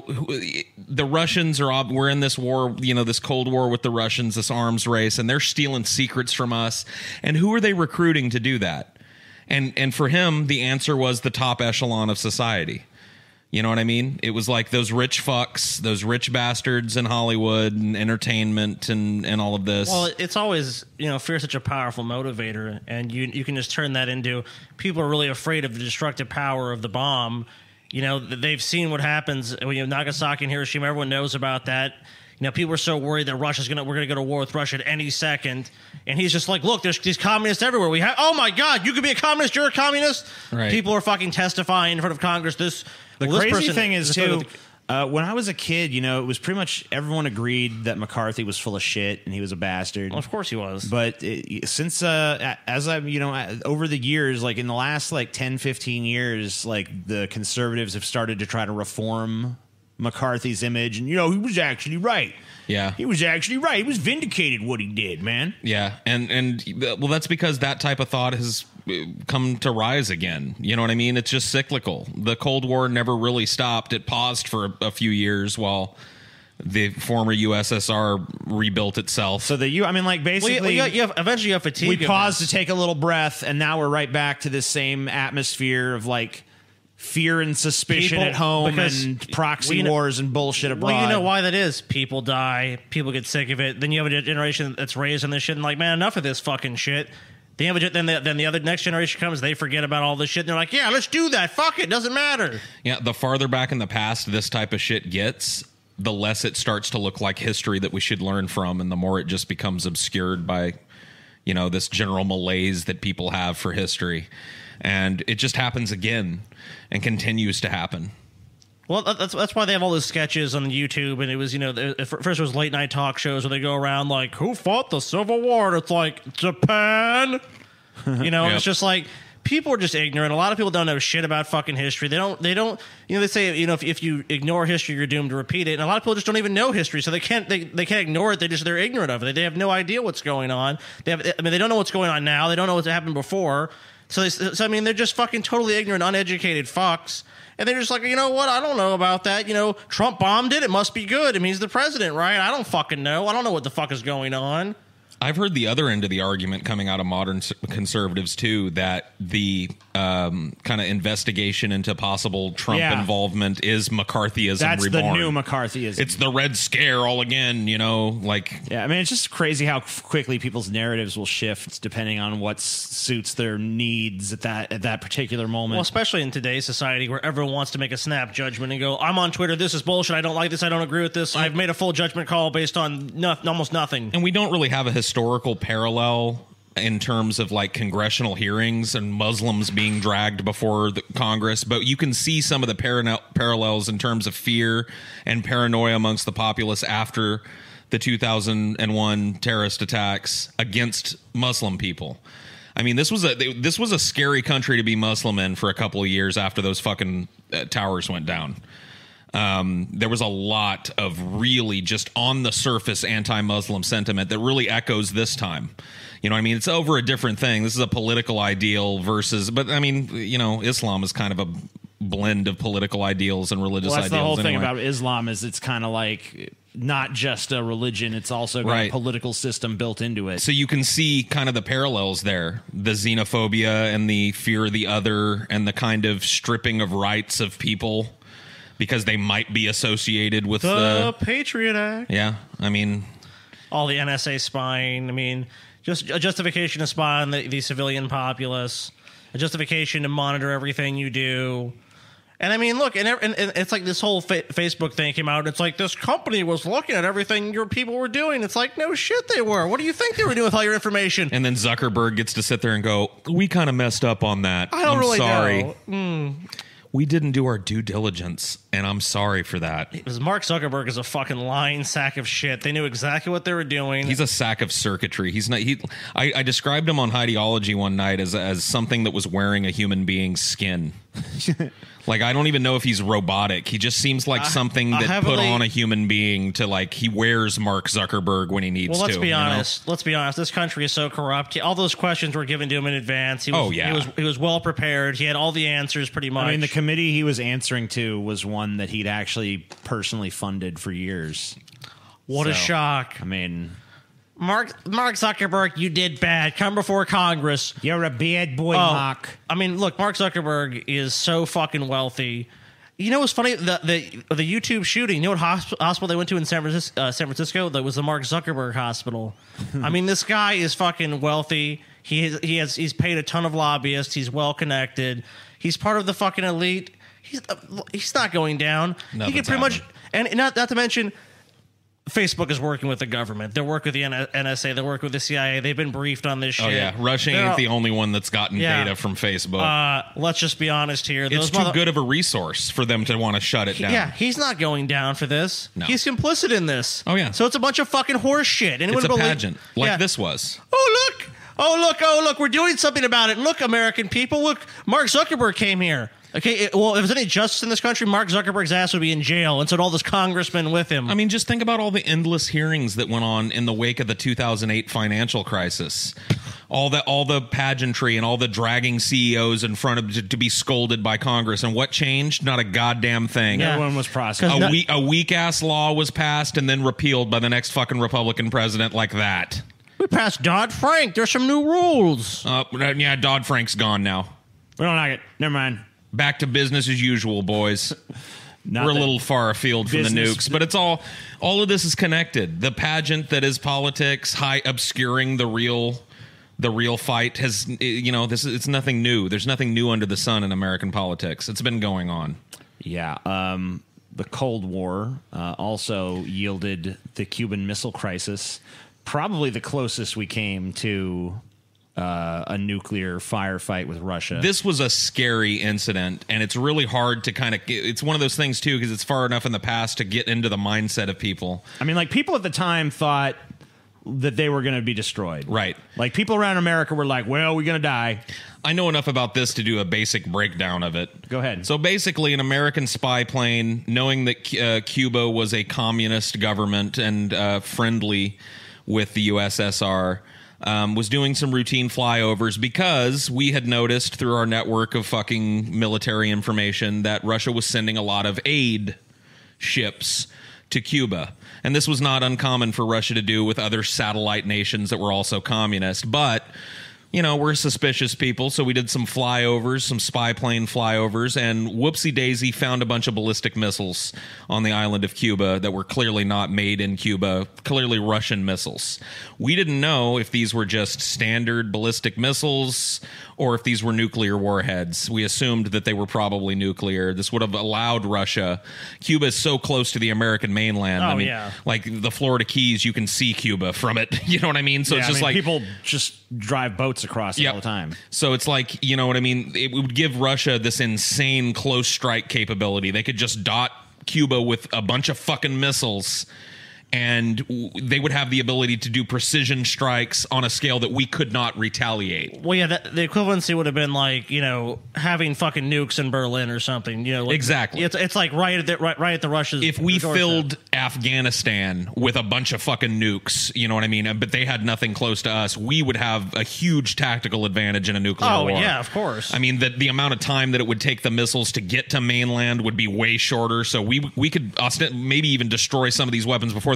the Russians we're in this war, this Cold War with the Russians, this arms race, and they're stealing secrets from us. And who are they recruiting to do that? And for him, the answer was the top echelon of society. You know what I mean? It was like those rich fucks, those rich bastards in Hollywood and entertainment and all of this. Well, it's always, fear is such a powerful motivator, and you can just turn that into people are really afraid of the destructive power of the bomb. They've seen what happens when you have Nagasaki and Hiroshima. Everyone knows about that. People are so worried that we're going to go to war with Russia at any second. And he's just like, look, there's these communists everywhere. Oh my God, you could be a communist. You're a communist. Right. People are fucking testifying in front of Congress. The crazy thing is, too, when I was a kid, it was pretty much everyone agreed that McCarthy was full of shit and he was a bastard. Well, of course he was. But since, as I've, over the years, like in the last 10, 15 years, the conservatives have started to try to reform McCarthy's image, and he was actually right. Yeah, he was actually right. He was vindicated what he did, man. Yeah, and that's because that type of thought has come to rise again. You know what I mean? It's just cyclical. The Cold War never really stopped. It paused for a few years while the former USSR rebuilt itself. So basically, eventually you have fatigue. We paused to take a little breath, and now we're right back to this same atmosphere of fear and suspicion at home and proxy wars and bullshit abroad. Well, you know why that is. People die. People get sick of it. Then you have a generation that's raised on this shit and man, enough of this fucking shit. Then the other next generation comes. They forget about all this shit. And they're like, yeah, let's do that. Fuck it. Doesn't matter. Yeah, the farther back in the past this type of shit gets, the less it starts to look like history that we should learn from, and the more it just becomes obscured by, this general malaise that people have for history. And it just happens again and continues to happen. Well, that's why they have all those sketches on YouTube. And it was, first it was late night talk shows where they go around who fought the Civil War? And it's like, Japan. Yep. It's just people are just ignorant. A lot of people don't know shit about fucking history. They don't, they say, if you ignore history, you're doomed to repeat it. And a lot of people just don't even know history. So they can't ignore it. They're ignorant of it. They have no idea what's going on. They don't know what's going on now. They don't know what's happened before. So they're just fucking totally ignorant, uneducated fucks. And they're just like, you know what? I don't know about that. Trump bombed it. It must be good. I mean, he's the president, right? I don't fucking know. I don't know what the fuck is going on. I've heard the other end of the argument coming out of modern conservatives, too, that the kind of investigation into possible Trump involvement is McCarthyism That's reborn. The new McCarthyism. It's the Red Scare all again, Yeah, it's just crazy how quickly people's narratives will shift depending on what suits their needs at that particular moment. Well, especially in today's society where everyone wants to make a snap judgment and go, I'm on Twitter, this is bullshit, I don't like this, I don't agree with this, I've made a full judgment call based on almost nothing. And we don't really have a historical parallel in terms of congressional hearings and Muslims being dragged before the Congress, but you can see some of the parallels in terms of fear and paranoia amongst the populace after the 2001 terrorist attacks against Muslim people. I mean, this was a scary country to be Muslim in for a couple of years after those fucking towers went down. There was a lot of really just on the surface anti-Muslim sentiment that really echoes this time. It's over a different thing. This is a political ideal but Islam is kind of a blend of political ideals and religious ideals. That's the whole thing about Islam is it's kind of not just a religion, it's also got a political system built into it. So you can see kind of the parallels there, the xenophobia and the fear of the other and the kind of stripping of rights of people because they might be associated with the Patriot Act. Yeah, all the NSA spying. Just a justification to spy on the civilian populace, a justification to monitor everything you do. And I mean, look, and it's like this whole Facebook thing came out. It's like this company was looking at everything your people were doing. It's like, no shit they were. What do you think they were doing with all your information? And then Zuckerberg gets to sit there and go, we kind of messed up on that. I'm really sorry. know. We didn't do our due diligence, and I'm sorry for that. Because Mark Zuckerberg is a fucking lying sack of shit. They knew exactly what they were doing. He's a sack of circuitry. He's not. I described him on Ideology one night as something that was wearing a human being's skin. Like, I don't even know if he's robotic. He just seems like something that put on a human being to, like, he wears Mark Zuckerberg when he needs to. Well, let's be honest. Let's be honest. This country is so corrupt. All those questions were given to him in advance. He was well prepared. He had all the answers pretty much. I mean, the committee he was answering to was one that he'd actually personally funded for years. What a shock. I mean... Mark Zuckerberg, you did bad. Come before Congress. You're a bad boy, Mark. I mean, look, Mark Zuckerberg is so fucking wealthy. You know what's funny? The YouTube shooting. You know what hospital they went to in San Francisco? That was the Mark Zuckerberg Hospital. I mean, this guy is fucking wealthy. He's paid a ton of lobbyists. He's well connected. He's part of the fucking elite. He's not going down. He can pretty much, and not to mention, Facebook is working with the government. They work with the NSA. They work with the CIA. They've been briefed on this shit. Oh, yeah. Russia ain't the only one that's gotten data from Facebook. Let's just be honest here. It's too good of a resource for them to want to shut it down. Yeah, he's not going down for this. No. He's complicit in this. Oh, yeah. So it's a bunch of fucking horse shit. It's a pageant, like this was. Oh, look. We're doing something about it. Look, American people. Look, Mark Zuckerberg came here. Okay, well, if there's any justice in this country, Mark Zuckerberg's ass would be in jail, and so all those congressmen with him. I mean, just think about all the endless hearings that went on in the wake of the 2008 financial crisis. All the pageantry and all the dragging CEOs in front of to be scolded by Congress. And what changed? Not a goddamn thing. Yeah. Everyone was prosecuted. A weak-ass law was passed and then repealed by the next fucking Republican president like that. We passed Dodd-Frank. There's some new rules. Yeah, Dodd-Frank's gone now. We don't like it. Never mind. Back to business as usual, boys. We're a little far afield from the nukes, but it's all of this is connected. The pageant that is politics, obscuring the real fight has, it's nothing new. There's nothing new under the sun in American politics. It's been going on. Yeah. The Cold War also yielded the Cuban Missile Crisis, probably the closest we came to a nuclear firefight with Russia. This was a scary incident, and it's really hard to it's one of those things, too, because it's far enough in the past to get into the mindset of people. I mean, like, people at the time thought that they were going to be destroyed. Right. Like, people around America were like, well, we're going to die. I know enough about this to do a basic breakdown of it. Go ahead. So basically, an American spy plane, knowing that Cuba was a communist government and friendly with the USSR, was doing some routine flyovers because we had noticed through our network of fucking military information that Russia was sending a lot of aid ships to Cuba. And this was not uncommon for Russia to do with other satellite nations that were also communist. But, we're suspicious people, so we did some flyovers, some spy plane flyovers, and whoopsie-daisy found a bunch of ballistic missiles on the island of Cuba that were clearly not made in Cuba, clearly Russian missiles. We didn't know if these were just standard ballistic missiles or if these were nuclear warheads. We assumed that they were probably nuclear. This would have allowed Russia. Cuba is so close to the American mainland. Yeah. Like the Florida Keys, you can see Cuba from it. You know what I mean? So it's just like people just drive boats across all the time. So it's like, you know what I mean? It would give Russia this insane close strike capability. They could just dot Cuba with a bunch of fucking missiles, and they would have the ability to do precision strikes on a scale that we could not retaliate. Well, yeah, the equivalency would have been like, having fucking nukes in Berlin or something. Exactly. It's like right at the Russians. If we filled Afghanistan with a bunch of fucking nukes, you know what I mean, but they had nothing close to us, we would have a huge tactical advantage in a nuclear war. Oh, yeah, of course. I mean, the amount of time that it would take the missiles to get to mainland would be way shorter, so we could maybe even destroy some of these weapons before they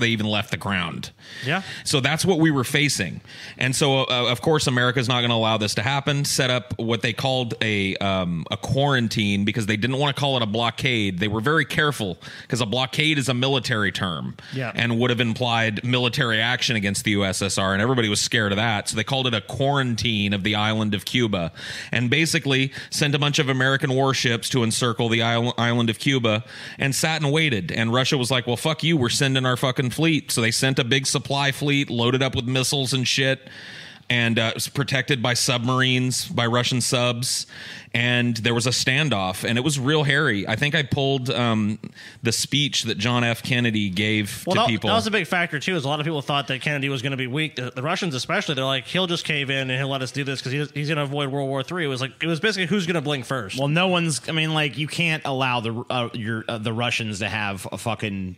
they even left the ground. Yeah. So that's what we were facing. And so, of course, America's not going to allow this to happen. Set up what they called a quarantine because they didn't want to call it a blockade. They were very careful because a blockade is a military term and would have implied military action against the USSR, and everybody was scared of that. So they called it a quarantine of the island of Cuba and basically sent a bunch of American warships to encircle the island of Cuba and sat and waited. And Russia was like, well, fuck you, we're sending our fucking fleet. So they sent a big supply fleet loaded up with missiles and shit, and it was protected by submarines, by Russian subs, and there was a standoff, and it was real hairy. I think I pulled the speech that John F. Kennedy gave to people. That was a big factor, too, is a lot of people thought that Kennedy was going to be weak. The Russians especially, they're like, he'll just cave in and he'll let us do this because he's going to avoid World War III. It was basically who's going to blink first. Well, no one's, I mean, like, you can't allow the Russians to have a fucking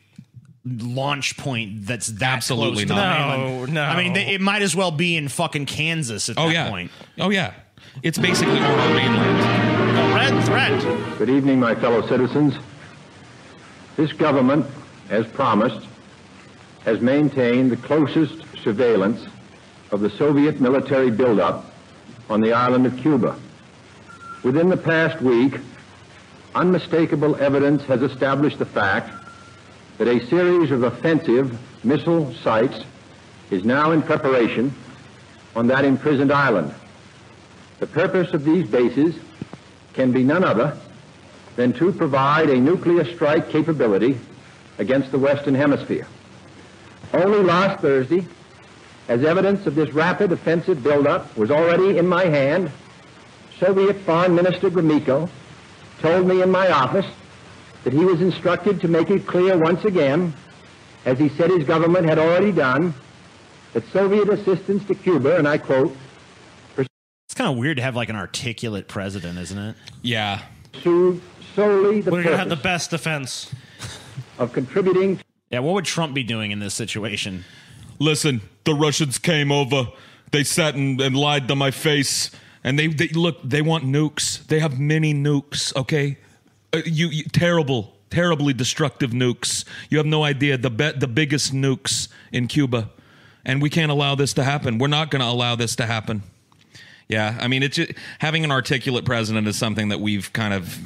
launch point that's that absolutely close not. No. I mean, it might as well be in fucking Kansas at that point. Oh yeah, it's basically on our mainland. The red threat. Good evening, my fellow citizens. This government, as promised, has maintained the closest surveillance of the Soviet military buildup on the island of Cuba. Within the past week, unmistakable evidence has established the fact that a series of offensive missile sites is now in preparation on that imprisoned island. The purpose of these bases can be none other than to provide a nuclear strike capability against the Western Hemisphere. Only last Thursday, as evidence of this rapid offensive buildup was already in my hand, Soviet Foreign Minister Gromyko told me in my office that he was instructed to make it clear once again, as he said his government had already done, that Soviet assistance to Cuba, and I quote, it's kind of weird to have like an articulate president, isn't it? Yeah. Solely the We're going to have the best defense of contributing. Yeah, what would Trump be doing in this situation? Listen, the Russians came over. They sat and lied to my face. And they look, they want nukes. They have many nukes, okay? You terribly destructive nukes. You have no idea the biggest nukes in Cuba, and we can't allow this to happen. We're not going to allow this to happen. Yeah, I mean, it's just, having an articulate president is something that we've kind of,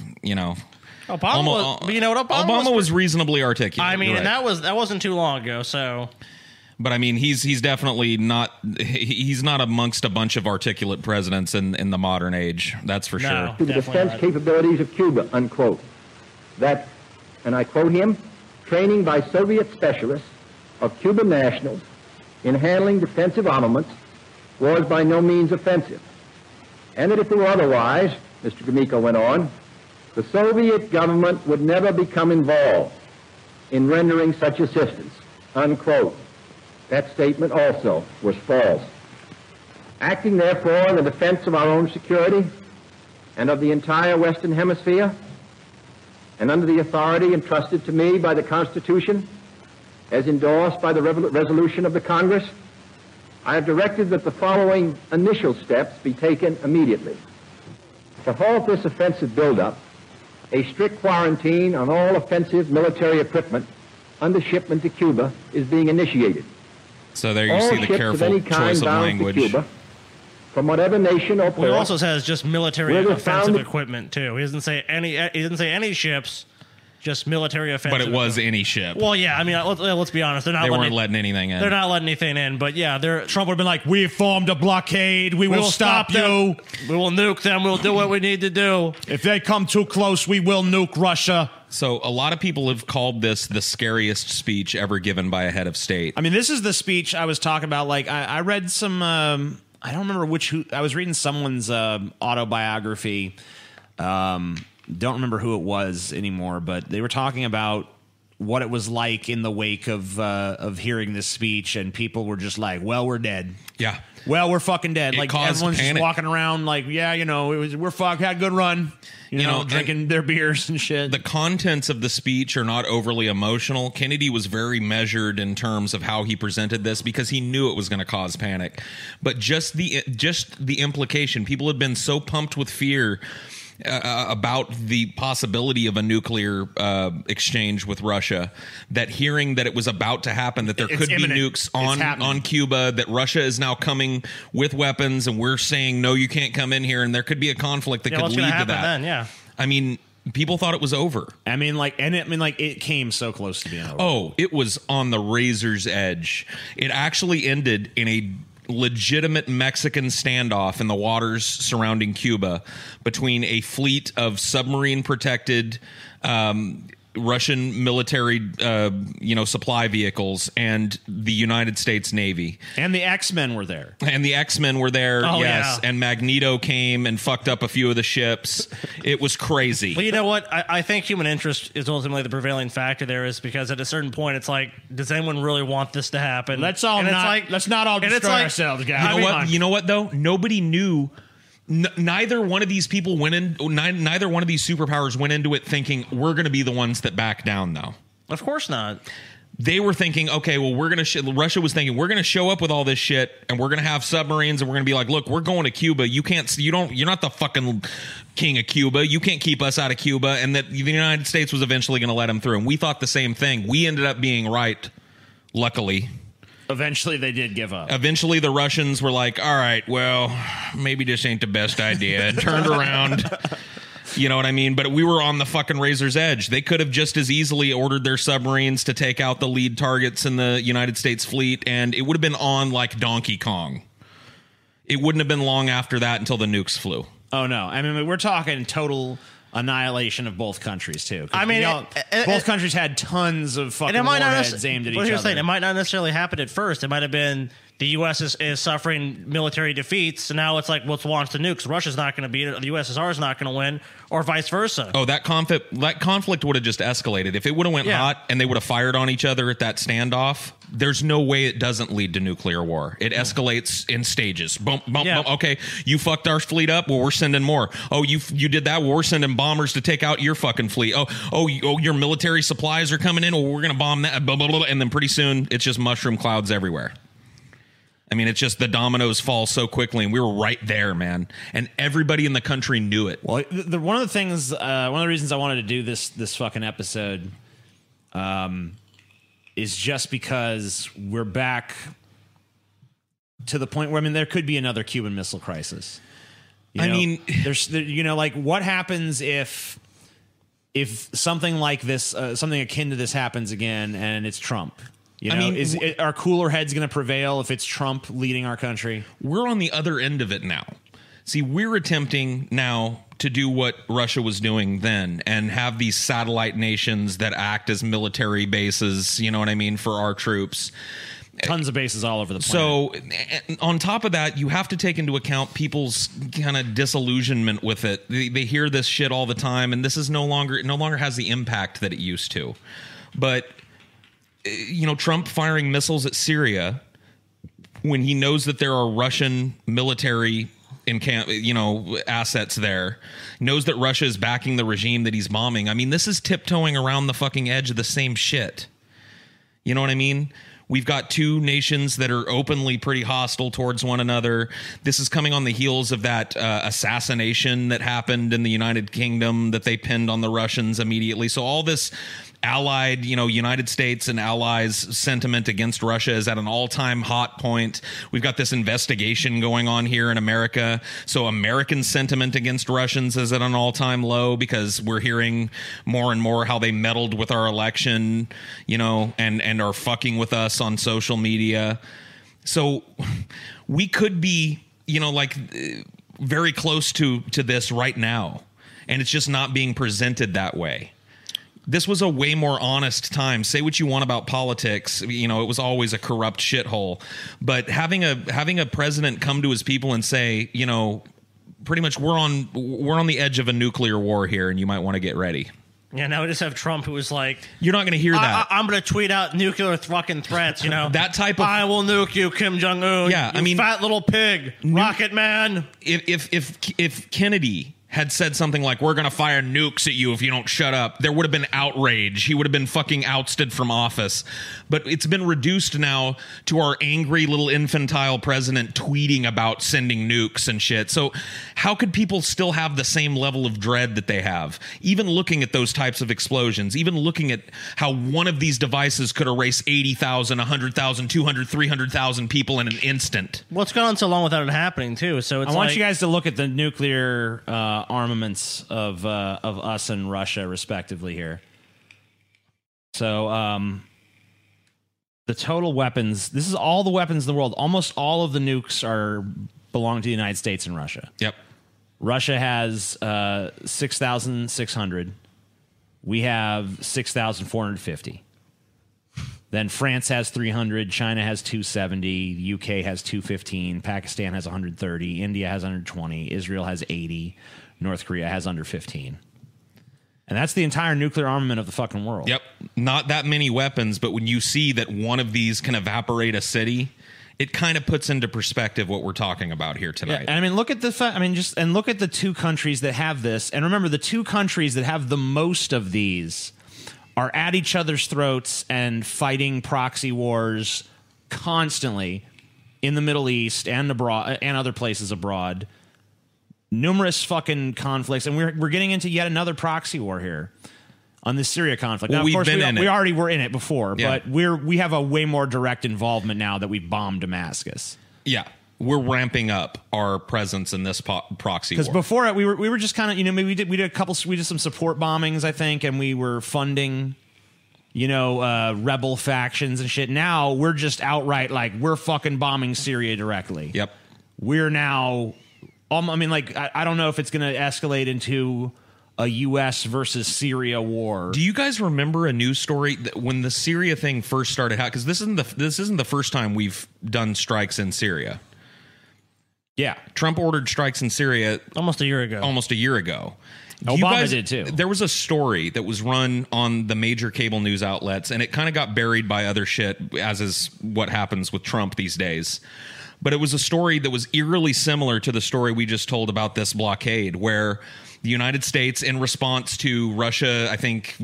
Obama was reasonably articulate. I mean, right. and that wasn't too long ago. So, but I mean, he's definitely not. He's not amongst a bunch of articulate presidents in the modern age. That's for sure. To the defense capabilities of Cuba, unquote. That, and I quote him, training by Soviet specialists of Cuban nationals in handling defensive armaments was by no means offensive. And that if it were otherwise, Mr. Gromyko went on, the Soviet government would never become involved in rendering such assistance, unquote. That statement also was false. Acting, therefore, in the defense of our own security and of the entire Western Hemisphere, and under the authority entrusted to me by the Constitution, as endorsed by the resolution of the Congress, I have directed that the following initial steps be taken immediately. To halt this offensive buildup, a strict quarantine on all offensive military equipment under shipment to Cuba is being initiated. So there you see the careful choice of language. Cuba, from whatever nation or well, he also says just military offensive equipment too. He doesn't say any ships, just military offensive. But it was any ship. Well, yeah. I mean, let's be honest. They weren't letting anything in. They're not letting anything in. But yeah, Trump would have been like, "We formed a blockade. We will stop you. We will nuke them. We'll do what we need to do. If they come too close, we will nuke Russia." So a lot of people have called this the scariest speech ever given by a head of state. I mean, this is the speech I was talking about. Like, I read some. I don't remember I was reading someone's autobiography. Don't remember who it was anymore, but they were talking about what it was like in the wake of hearing this speech, and people were just like, "Well, we're dead." Yeah. Well, we're fucking dead. Like everyone's panic. Just walking around, like, yeah, we're had a good run. You know, drinking their beers and shit. The contents of the speech are not overly emotional. Kennedy was very measured in terms of how he presented this because he knew it was going to cause panic. But just the implication, people had been so pumped with fear about the possibility of a nuclear exchange with Russia, that hearing that it was about to happen, that there could be nukes on Cuba, that Russia is now coming with weapons, and we're saying, no, you can't come in here, and there could be a conflict that could lead to that. Then, yeah. I mean, people thought it was over. It came so close to being over. Oh, it was on the razor's edge. It actually ended in a legitimate Mexican standoff in the waters surrounding Cuba between a fleet of submarine protected Russian military supply vehicles and the United States Navy. And the X-Men were there. Oh, yes. Yeah. And Magneto came and fucked up a few of the ships. It was crazy. Well, you know what? I think human interest is ultimately the prevailing factor there, is because at a certain point, it's like, does anyone really want this to happen? Let's not all destroy ourselves, guys. You know what, though? Nobody knew. Neither one of these people neither one of these superpowers went into it thinking we're going to be the ones that back down, though. Of course not. They were thinking, okay, well, Russia was thinking, we're going to show up with all this shit, and we're going to have submarines, and we're going to be like, look, we're going to Cuba. You're not the fucking king of Cuba. You can't keep us out of Cuba. And that the United States was eventually going to let them through. And we thought the same thing. We ended up being right, luckily. Eventually, they did give up. Eventually, the Russians were like, all right, well, maybe this ain't the best idea. And turned around. You know what I mean? But we were on the fucking razor's edge. They could have just as easily ordered their submarines to take out the lead targets in the United States fleet, and it would have been on like Donkey Kong. It wouldn't have been long after that until the nukes flew. Oh, no. I mean, we're talking total annihilation of both countries, too. I mean, both countries had tons of fucking warheads aimed at each other. It might not necessarily happen at first. It might have been the U.S. is suffering military defeats, so now it's like, let's launch the nukes. Russia's not going to beat it, or the USSR is not going to win, or vice versa. Oh, that conflict would have just escalated. If it would have went hot and they would have fired on each other at that standoff, there's no way it doesn't lead to nuclear war. It escalates in stages. Bump, bump, bump. Okay, you fucked our fleet up. Well, we're sending more. Oh, you did that. Well, we're sending bombers to take out your fucking fleet. Oh, your military supplies are coming in. Well, we're going to bomb that. Blah, blah, blah. And then pretty soon, it's just mushroom clouds everywhere. I mean, it's just the dominoes fall so quickly, and we were right there, man. And everybody in the country knew it. Well, one of the reasons I wanted to do this fucking episode, is just because we're back to the point where, I mean, there could be another Cuban Missile Crisis. What happens if something like this, something akin to this happens again, and it's Trump? Are cooler heads going to prevail if it's Trump leading our country? We're on the other end of it now. See, we're attempting now to do what Russia was doing then and have these satellite nations that act as military bases, you know what I mean, for our troops. Tons of bases all over the planet. So on top of that, you have to take into account people's kind of disillusionment with it. They hear this shit all the time, and this is no longer has the impact that it used to. But Trump firing missiles at Syria when he knows that there are Russian military assets there, knows that Russia is backing the regime that he's bombing. I mean, this is tiptoeing around the fucking edge of the same shit. You know what I mean? We've got two nations that are openly pretty hostile towards one another. This is coming on the heels of that assassination that happened in the United Kingdom that they pinned on the Russians immediately. So all this allied, United States and allies sentiment against Russia is at an all-time hot point. We've got this investigation going on here in America. So American sentiment against Russians is at an all-time low because we're hearing more and more how they meddled with our election, and are fucking with us on social media. So we could be, very close to this right now. And it's just not being presented that way. This was a way more honest time. Say what you want about politics, it was always a corrupt shithole. But having a president come to his people and say, pretty much we're on the edge of a nuclear war here, and you might want to get ready. Yeah, now we just have Trump who is like, you're not going to hear that. I'm going to tweet out nuclear fucking threats. That type of I will nuke you, Kim Jong Un. Yeah, fat little pig, Rocket Man. If Kennedy had said something like, we're going to fire nukes at you if you don't shut up, there would have been outrage. He would have been fucking ousted from office. But it's been reduced now to our angry little infantile president tweeting about sending nukes and shit. So how could people still have the same level of dread that they have? Even looking at those types of explosions, even looking at how one of these devices could erase 80,000, 100,000, 200, 300,000 people in an instant. Well, it's gone on so long without it happening, too. So it's I want you guys to look at the nuclear armaments of us and Russia, respectively, here. So the total weapons, this is all the weapons in the world. Almost all of the nukes belong to the United States and Russia. Yep. Russia has 6,600. We have 6,450. Then France has 300, China has 270, the UK has 215, Pakistan has 130, India has 120, Israel has 80, North Korea has under 15. And that's the entire nuclear armament of the fucking world. Yep. Not that many weapons, but when you see that one of these can evaporate a city, it kind of puts into perspective what we're talking about here tonight. Yeah, and I mean, look at look at the two countries that have this, and remember, the two countries that have the most of these are at each other's throats and fighting proxy wars constantly in the Middle East and abroad and other places abroad. Numerous fucking conflicts, and we're getting into yet another proxy war here on the Syria conflict. Well, now, of course, we already were in it before, Yeah. but we have a way more direct involvement now that we've bombed Damascus. Yeah. We're ramping up our presence in this proxy war. Because before it, we were just kind of, maybe we did some support bombings, I think, and we were funding, rebel factions and shit. Now we're just outright like we're fucking bombing Syria directly. Yep. We're now, I don't know if it's going to escalate into a U.S. versus Syria war. Do you guys remember a news story that when the Syria thing first started out? Because this isn't the first time we've done strikes in Syria. Yeah. Trump ordered strikes in Syria almost a year ago. Obama did too. There was a story that was run on the major cable news outlets, and it kind of got buried by other shit, as is what happens with Trump these days. But it was a story that was eerily similar to the story we just told about this blockade, where the United States, in response to Russia, I think,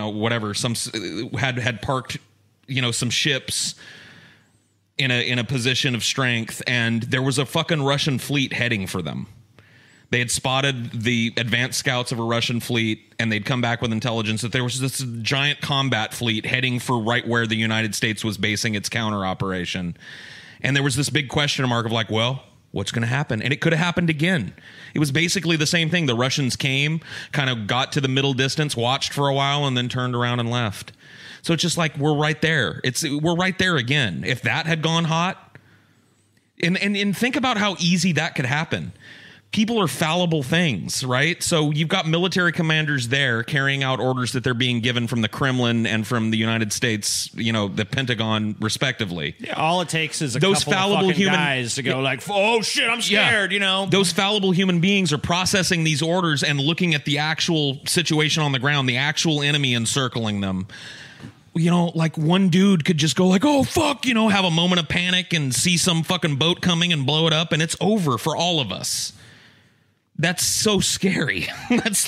had parked, some ships in a position of strength, and there was a fucking Russian fleet heading for them. They had spotted the advanced scouts of a Russian fleet, and they'd come back with intelligence that there was this giant combat fleet heading for right where the United States was basing its counter operation. And there was this big question mark of like, well, what's going to happen? And it could have happened again. It was basically the same thing. The Russians came, kind of got to the middle distance, watched for a while, and then turned around and left. So it's just like, we're right there. We're right there again. If that had gone hot, and think about how easy that could happen. People are fallible things, right? So you've got military commanders there carrying out orders that they're being given from the Kremlin and from the United States, the Pentagon, respectively. Yeah, all it takes is those couple of fucking guys to go like, oh shit, I'm scared, Those fallible human beings are processing these orders and looking at the actual situation on the ground, the actual enemy encircling them. Like one dude could just go like, oh, fuck, have a moment of panic and see some fucking boat coming and blow it up, and it's over for all of us. That's so scary. That's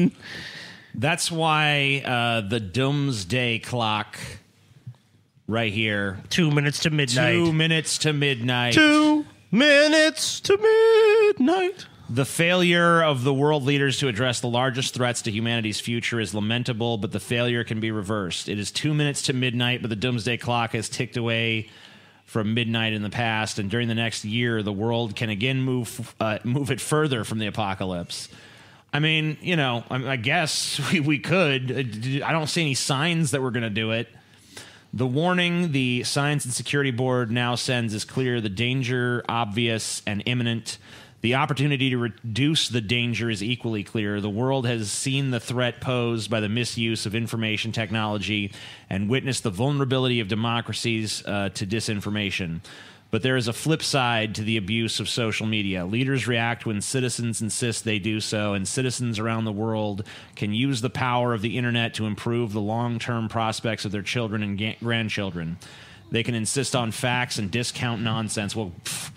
why the doomsday clock right here. 2 minutes to midnight. 2 minutes to midnight. 2 minutes to midnight. The failure of the world leaders to address the largest threats to humanity's future is lamentable, but the failure can be reversed. It is 2 minutes to midnight, but the doomsday clock has ticked away from midnight in the past, and during the next year, the world can again move it further from the apocalypse. I mean, I guess we could. I don't see any signs that we're going to do it. The warning the Science and Security Board now sends is clear. The danger, obvious and imminent. The opportunity to reduce the danger is equally clear. The world has seen the threat posed by the misuse of information technology and witnessed the vulnerability of democracies to disinformation. But there is a flip side to the abuse of social media. Leaders react when citizens insist they do so, and citizens around the world can use the power of the internet to improve the long-term prospects of their children and grandchildren. They can insist on facts and discount nonsense. Well,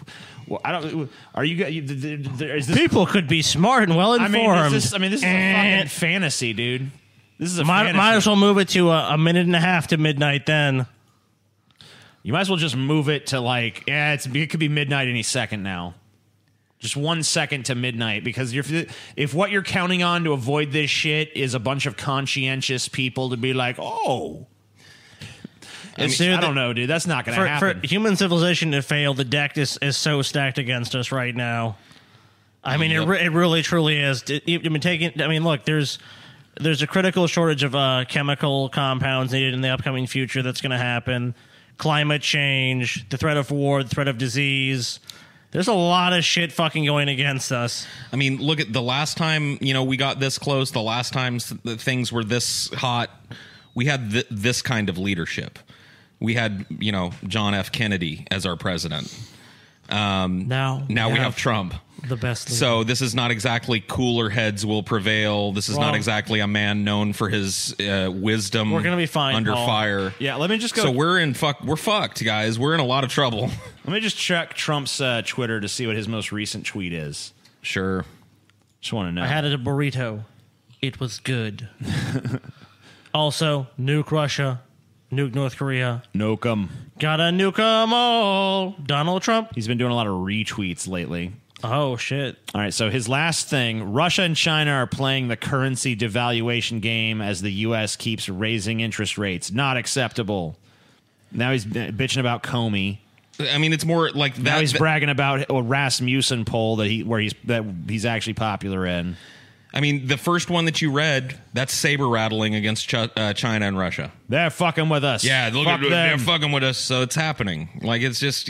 Well, I don't. Are you? Is this, people could be smart and well informed. This is a fucking fantasy, dude. This is a fantasy. Might as well move it to a minute and a half to midnight. Then you might as well just move it to it could be midnight any second now. Just 1 second to midnight, because if what you're counting on to avoid this shit is a bunch of conscientious people to be like, oh. I don't know, dude. That's not going to happen. For human civilization to fail, the deck is so stacked against us right now. I mean, it really, truly is. Look, there's a critical shortage of chemical compounds needed in the upcoming future that's going to happen. Climate change, the threat of war, the threat of disease. There's a lot of shit fucking going against us. I mean, look at the last time, we got this close, the last time things were this hot, we had this kind of leadership. We had, John F. Kennedy as our president. Now we have Trump. The best leader. So this is not exactly cooler heads will prevail. This is not exactly a man known for his wisdom. We're gonna be fine under Paul. fire. Yeah, let me just go. So we're fucked, guys. We're in a lot of trouble. Let me just check Trump's Twitter to see what his most recent tweet is. Sure. Just want to know. I had a burrito. It was good. Also, nuke Russia. Nuke North Korea. Nuke them. Gotta nuke them all. Donald Trump. He's been doing a lot of retweets lately. Oh, shit. All right, so his last thing, Russia and China are playing the currency devaluation game as the U.S. keeps raising interest rates. Not acceptable. Now he's bitching about Comey. I mean, it's more like that. Now he's bragging about a Rasmussen poll that he's actually popular in. I mean, the first one that you read, that's saber rattling against China and Russia. They're fucking with us. Yeah, they're fucking with us, so it's happening. Like, it's just,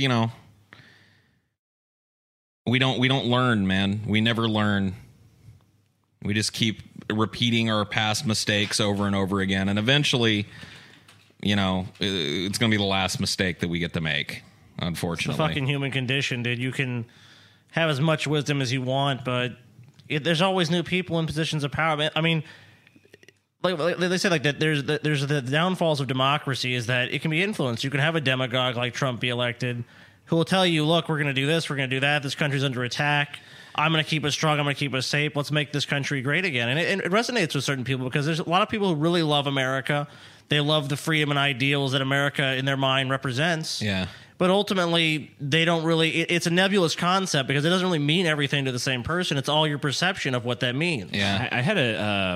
we don't learn, man. We never learn. We just keep repeating our past mistakes over and over again, and eventually, it's going to be the last mistake that we get to make, unfortunately. It's the fucking human condition, dude. You can have as much wisdom as you want, but there's always new people in positions of power. I mean, like they say, like that. There's the downfalls of democracy is that it can be influenced. You can have a demagogue like Trump be elected, who will tell you, "Look, we're going to do this. We're going to do that. This country's under attack. I'm going to keep us strong. I'm going to keep us safe. Let's make this country great again." And it resonates with certain people because there's a lot of people who really love America. They love the freedom and ideals that America, in their mind, represents. Yeah. But ultimately, they don't really. It's a nebulous concept because it doesn't really mean everything to the same person. It's all your perception of what that means. Yeah, I had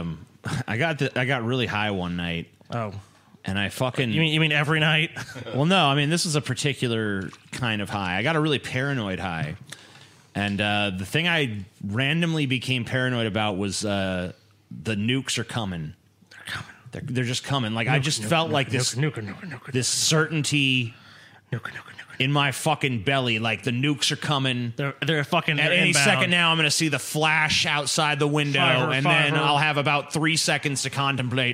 I got really high one night. Oh, and I fucking. You mean every night? Well, no. I mean, this is a particular kind of high. I got a really paranoid high, and the thing I randomly became paranoid about was the nukes are coming. They're coming. They're just coming. Like I just felt like this this certainty. In my fucking belly, like the nukes are coming. They're fucking at any second now. I'm going to see the flash outside the window, and then I'll have about 3 seconds to contemplate.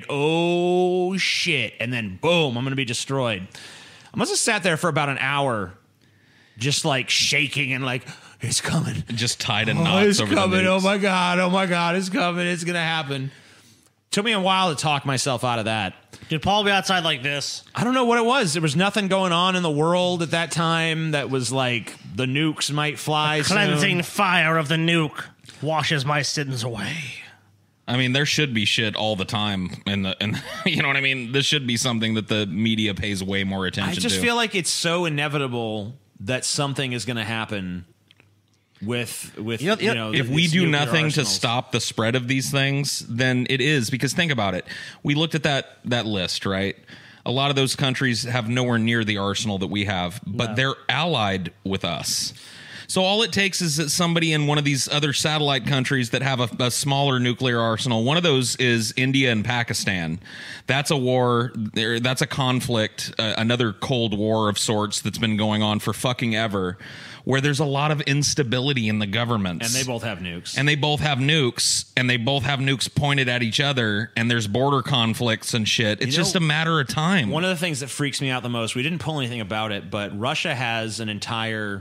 Oh shit! And then boom, I'm going to be destroyed. I must have sat there for about an hour, just like shaking and like it's coming, just tied in knots. It's coming! Oh my god! It's coming! It's going to happen. Took me a while to talk myself out of that. Did Paul be outside like this? I don't know what it was. There was nothing going on in the world at that time that was like the nukes might fly soon. Cleansing fire of the nuke washes my sins away. I mean, there should be shit all the time, and you know what I mean. This should be something that the media pays way more attention to. I just feel like it's so inevitable that something is going to happen. With if we do nothing arsenals. To stop the spread of these things, then it is, because think about it. We looked at that list, right? A lot of those countries have nowhere near the arsenal that we have, but they're allied with us. So all it takes is that somebody in one of these other satellite countries that have a smaller nuclear arsenal. One of those is India and Pakistan. That's a war. That's a conflict, another Cold War of sorts that's been going on for fucking ever, where there's a lot of instability in the governments. And they both have nukes. And they both have nukes pointed at each other, and there's border conflicts and shit. It's just a matter of time. One of the things that freaks me out the most, we didn't pull anything about it, but Russia has an entire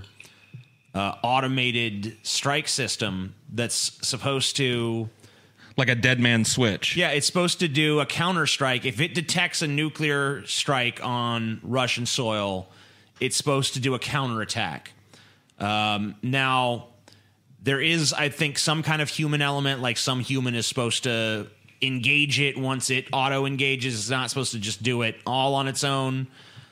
automated strike system that's supposed to... Like a dead man switch. Yeah, it's supposed to do a counterstrike. If it detects a nuclear strike on Russian soil, it's supposed to do a counterattack. Now, there is, I think, some kind of human element, like some human is supposed to engage it once it auto-engages. It's not supposed to just do it all on its own.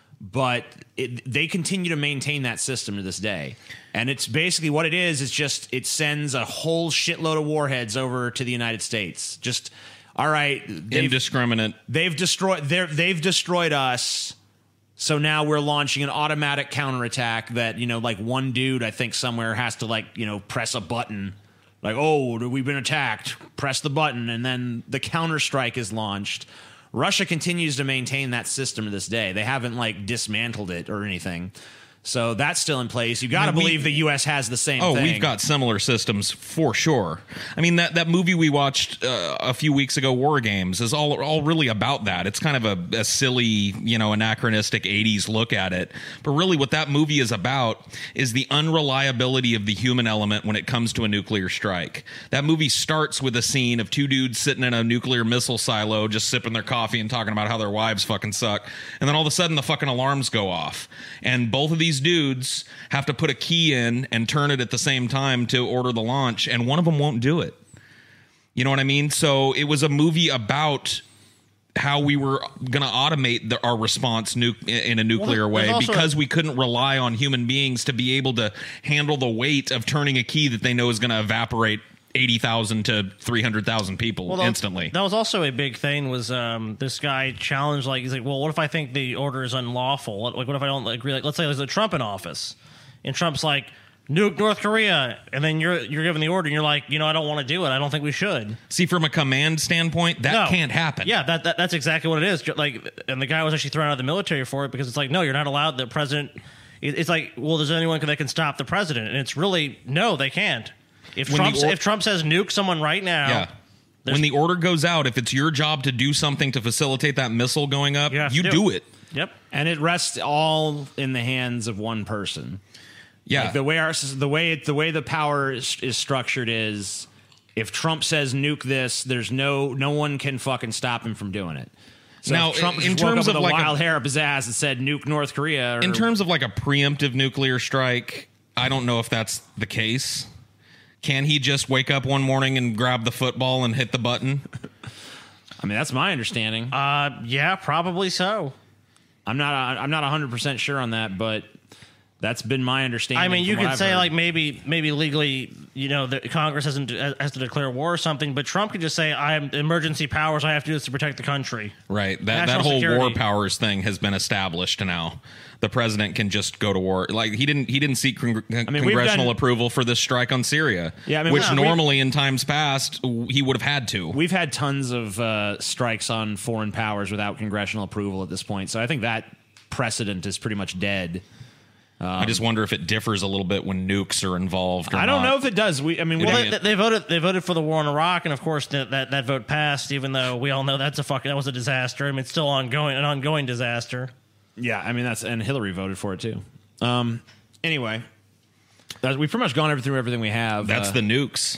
But they continue to maintain that system to this day. And it's basically what it is. It's just it sends a whole shitload of warheads over to the United States. Just, all right. Indiscriminate. They've destroyed us. So now we're launching an automatic counterattack that, like one dude, I think somewhere has to press a button. Like, oh, we've been attacked. Press the button. And then the counterstrike is launched. Russia continues to maintain that system to this day. They haven't dismantled it or anything. So that's still in place. You got to believe the U.S. has the same thing. Oh, we've got similar systems for sure. I mean, that movie we watched a few weeks ago, War Games, is all really about that. It's kind of a silly, anachronistic 80s look at it. But really what that movie is about is the unreliability of the human element when it comes to a nuclear strike. That movie starts with a scene of two dudes sitting in a nuclear missile silo just sipping their coffee and talking about how their wives fucking suck. And then all of a sudden the fucking alarms go off. And both of these dudes have to put a key in and turn it at the same time to order the launch, and one of them won't do it. You know what I mean? So it was a movie about how we were going to automate our response in a nuclear way because we couldn't rely on human beings to be able to handle the weight of turning a key that they know is going to evaporate 80,000 to 300,000 people instantly. That was also a big thing. Was this guy challenged? He's like, well, what if I think the order is unlawful? What if I don't agree? Let's say there's a Trump in office, and Trump's like, nuke North Korea, and then you're given the order, and you're like, I don't want to do it. I don't think we should. See, from a command standpoint, that can't happen. Yeah, that's exactly what it is. And the guy was actually thrown out of the military for it because it's like, no, you're not allowed. The president. It's like, well, there's anyone that can stop the president, and it's really no, they can't. If Trump says nuke someone right now, when the order goes out, if it's your job to do something to facilitate that missile going up, you do it. Yep, and it rests all in the hands of one person. Yeah, the way the power is structured is, if Trump says nuke this, there's no one can fucking stop him from doing it. So now, if Trump in terms of a wild hair up his ass and said nuke North Korea, in terms of a preemptive nuclear strike, I don't know if that's the case. Can he just wake up one morning and grab the football and hit the button? I mean, that's my understanding. Yeah, probably so. I'm not 100% sure on that, but that's been my understanding. I mean, you could say maybe legally, the Congress has to declare war or something, but Trump could just say, "I am emergency powers. I have to do this to protect the country." Right. That whole war powers thing has been established now. The president can just go to war. He didn't seek congressional approval for this strike on Syria, which normally in times past he would have had to. We've had tons of strikes on foreign powers without congressional approval at this point, so I think that precedent is pretty much dead. I just wonder if it differs a little bit when nukes are involved. I don't know if it does. They voted for the war in Iraq, and of course that vote passed. Even though we all know that was a disaster. I mean, it's still an ongoing disaster. Yeah, I mean and Hillary voted for it too. Anyway, we've pretty much gone through everything we have. That's the nukes.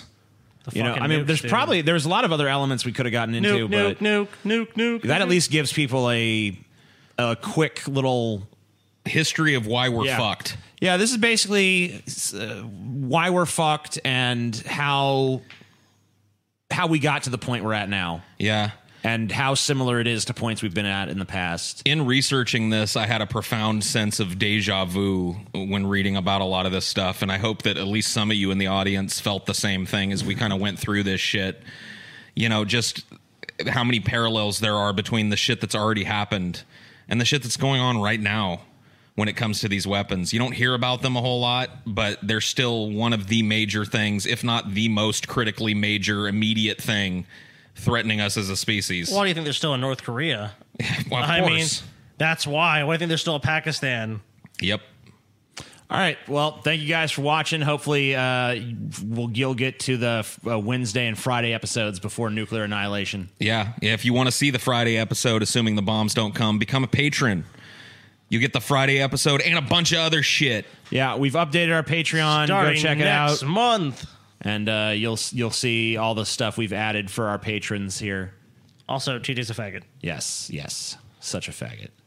There's a lot of other elements we could have gotten into, but nuke. That at least gives people a quick little history of why we're fucked. Yeah, this is basically why we're fucked and how we got to the point we're at now. Yeah. And how similar it is to points we've been at in the past. In researching this, I had a profound sense of deja vu when reading about a lot of this stuff, and I hope that at least some of you in the audience felt the same thing as we kind of went through this shit. Just how many parallels there are between the shit that's already happened and the shit that's going on right now when it comes to these weapons. You don't hear about them a whole lot, but they're still one of the major things, if not the most critically major immediate thing threatening us as a species. Why do you think they're still in North Korea? Well, of course. That's why. Why do you think they're still in Pakistan? Yep. All right. Well, thank you guys for watching. Hopefully, you'll get to the Wednesday and Friday episodes before nuclear annihilation. Yeah. If you want to see the Friday episode, assuming the bombs don't come, become a patron. You get the Friday episode and a bunch of other shit. Yeah, we've updated our Patreon. Starting go check it out next month. And you'll see all the stuff we've added for our patrons here. Also, TJ's a faggot. Yes. Such a faggot.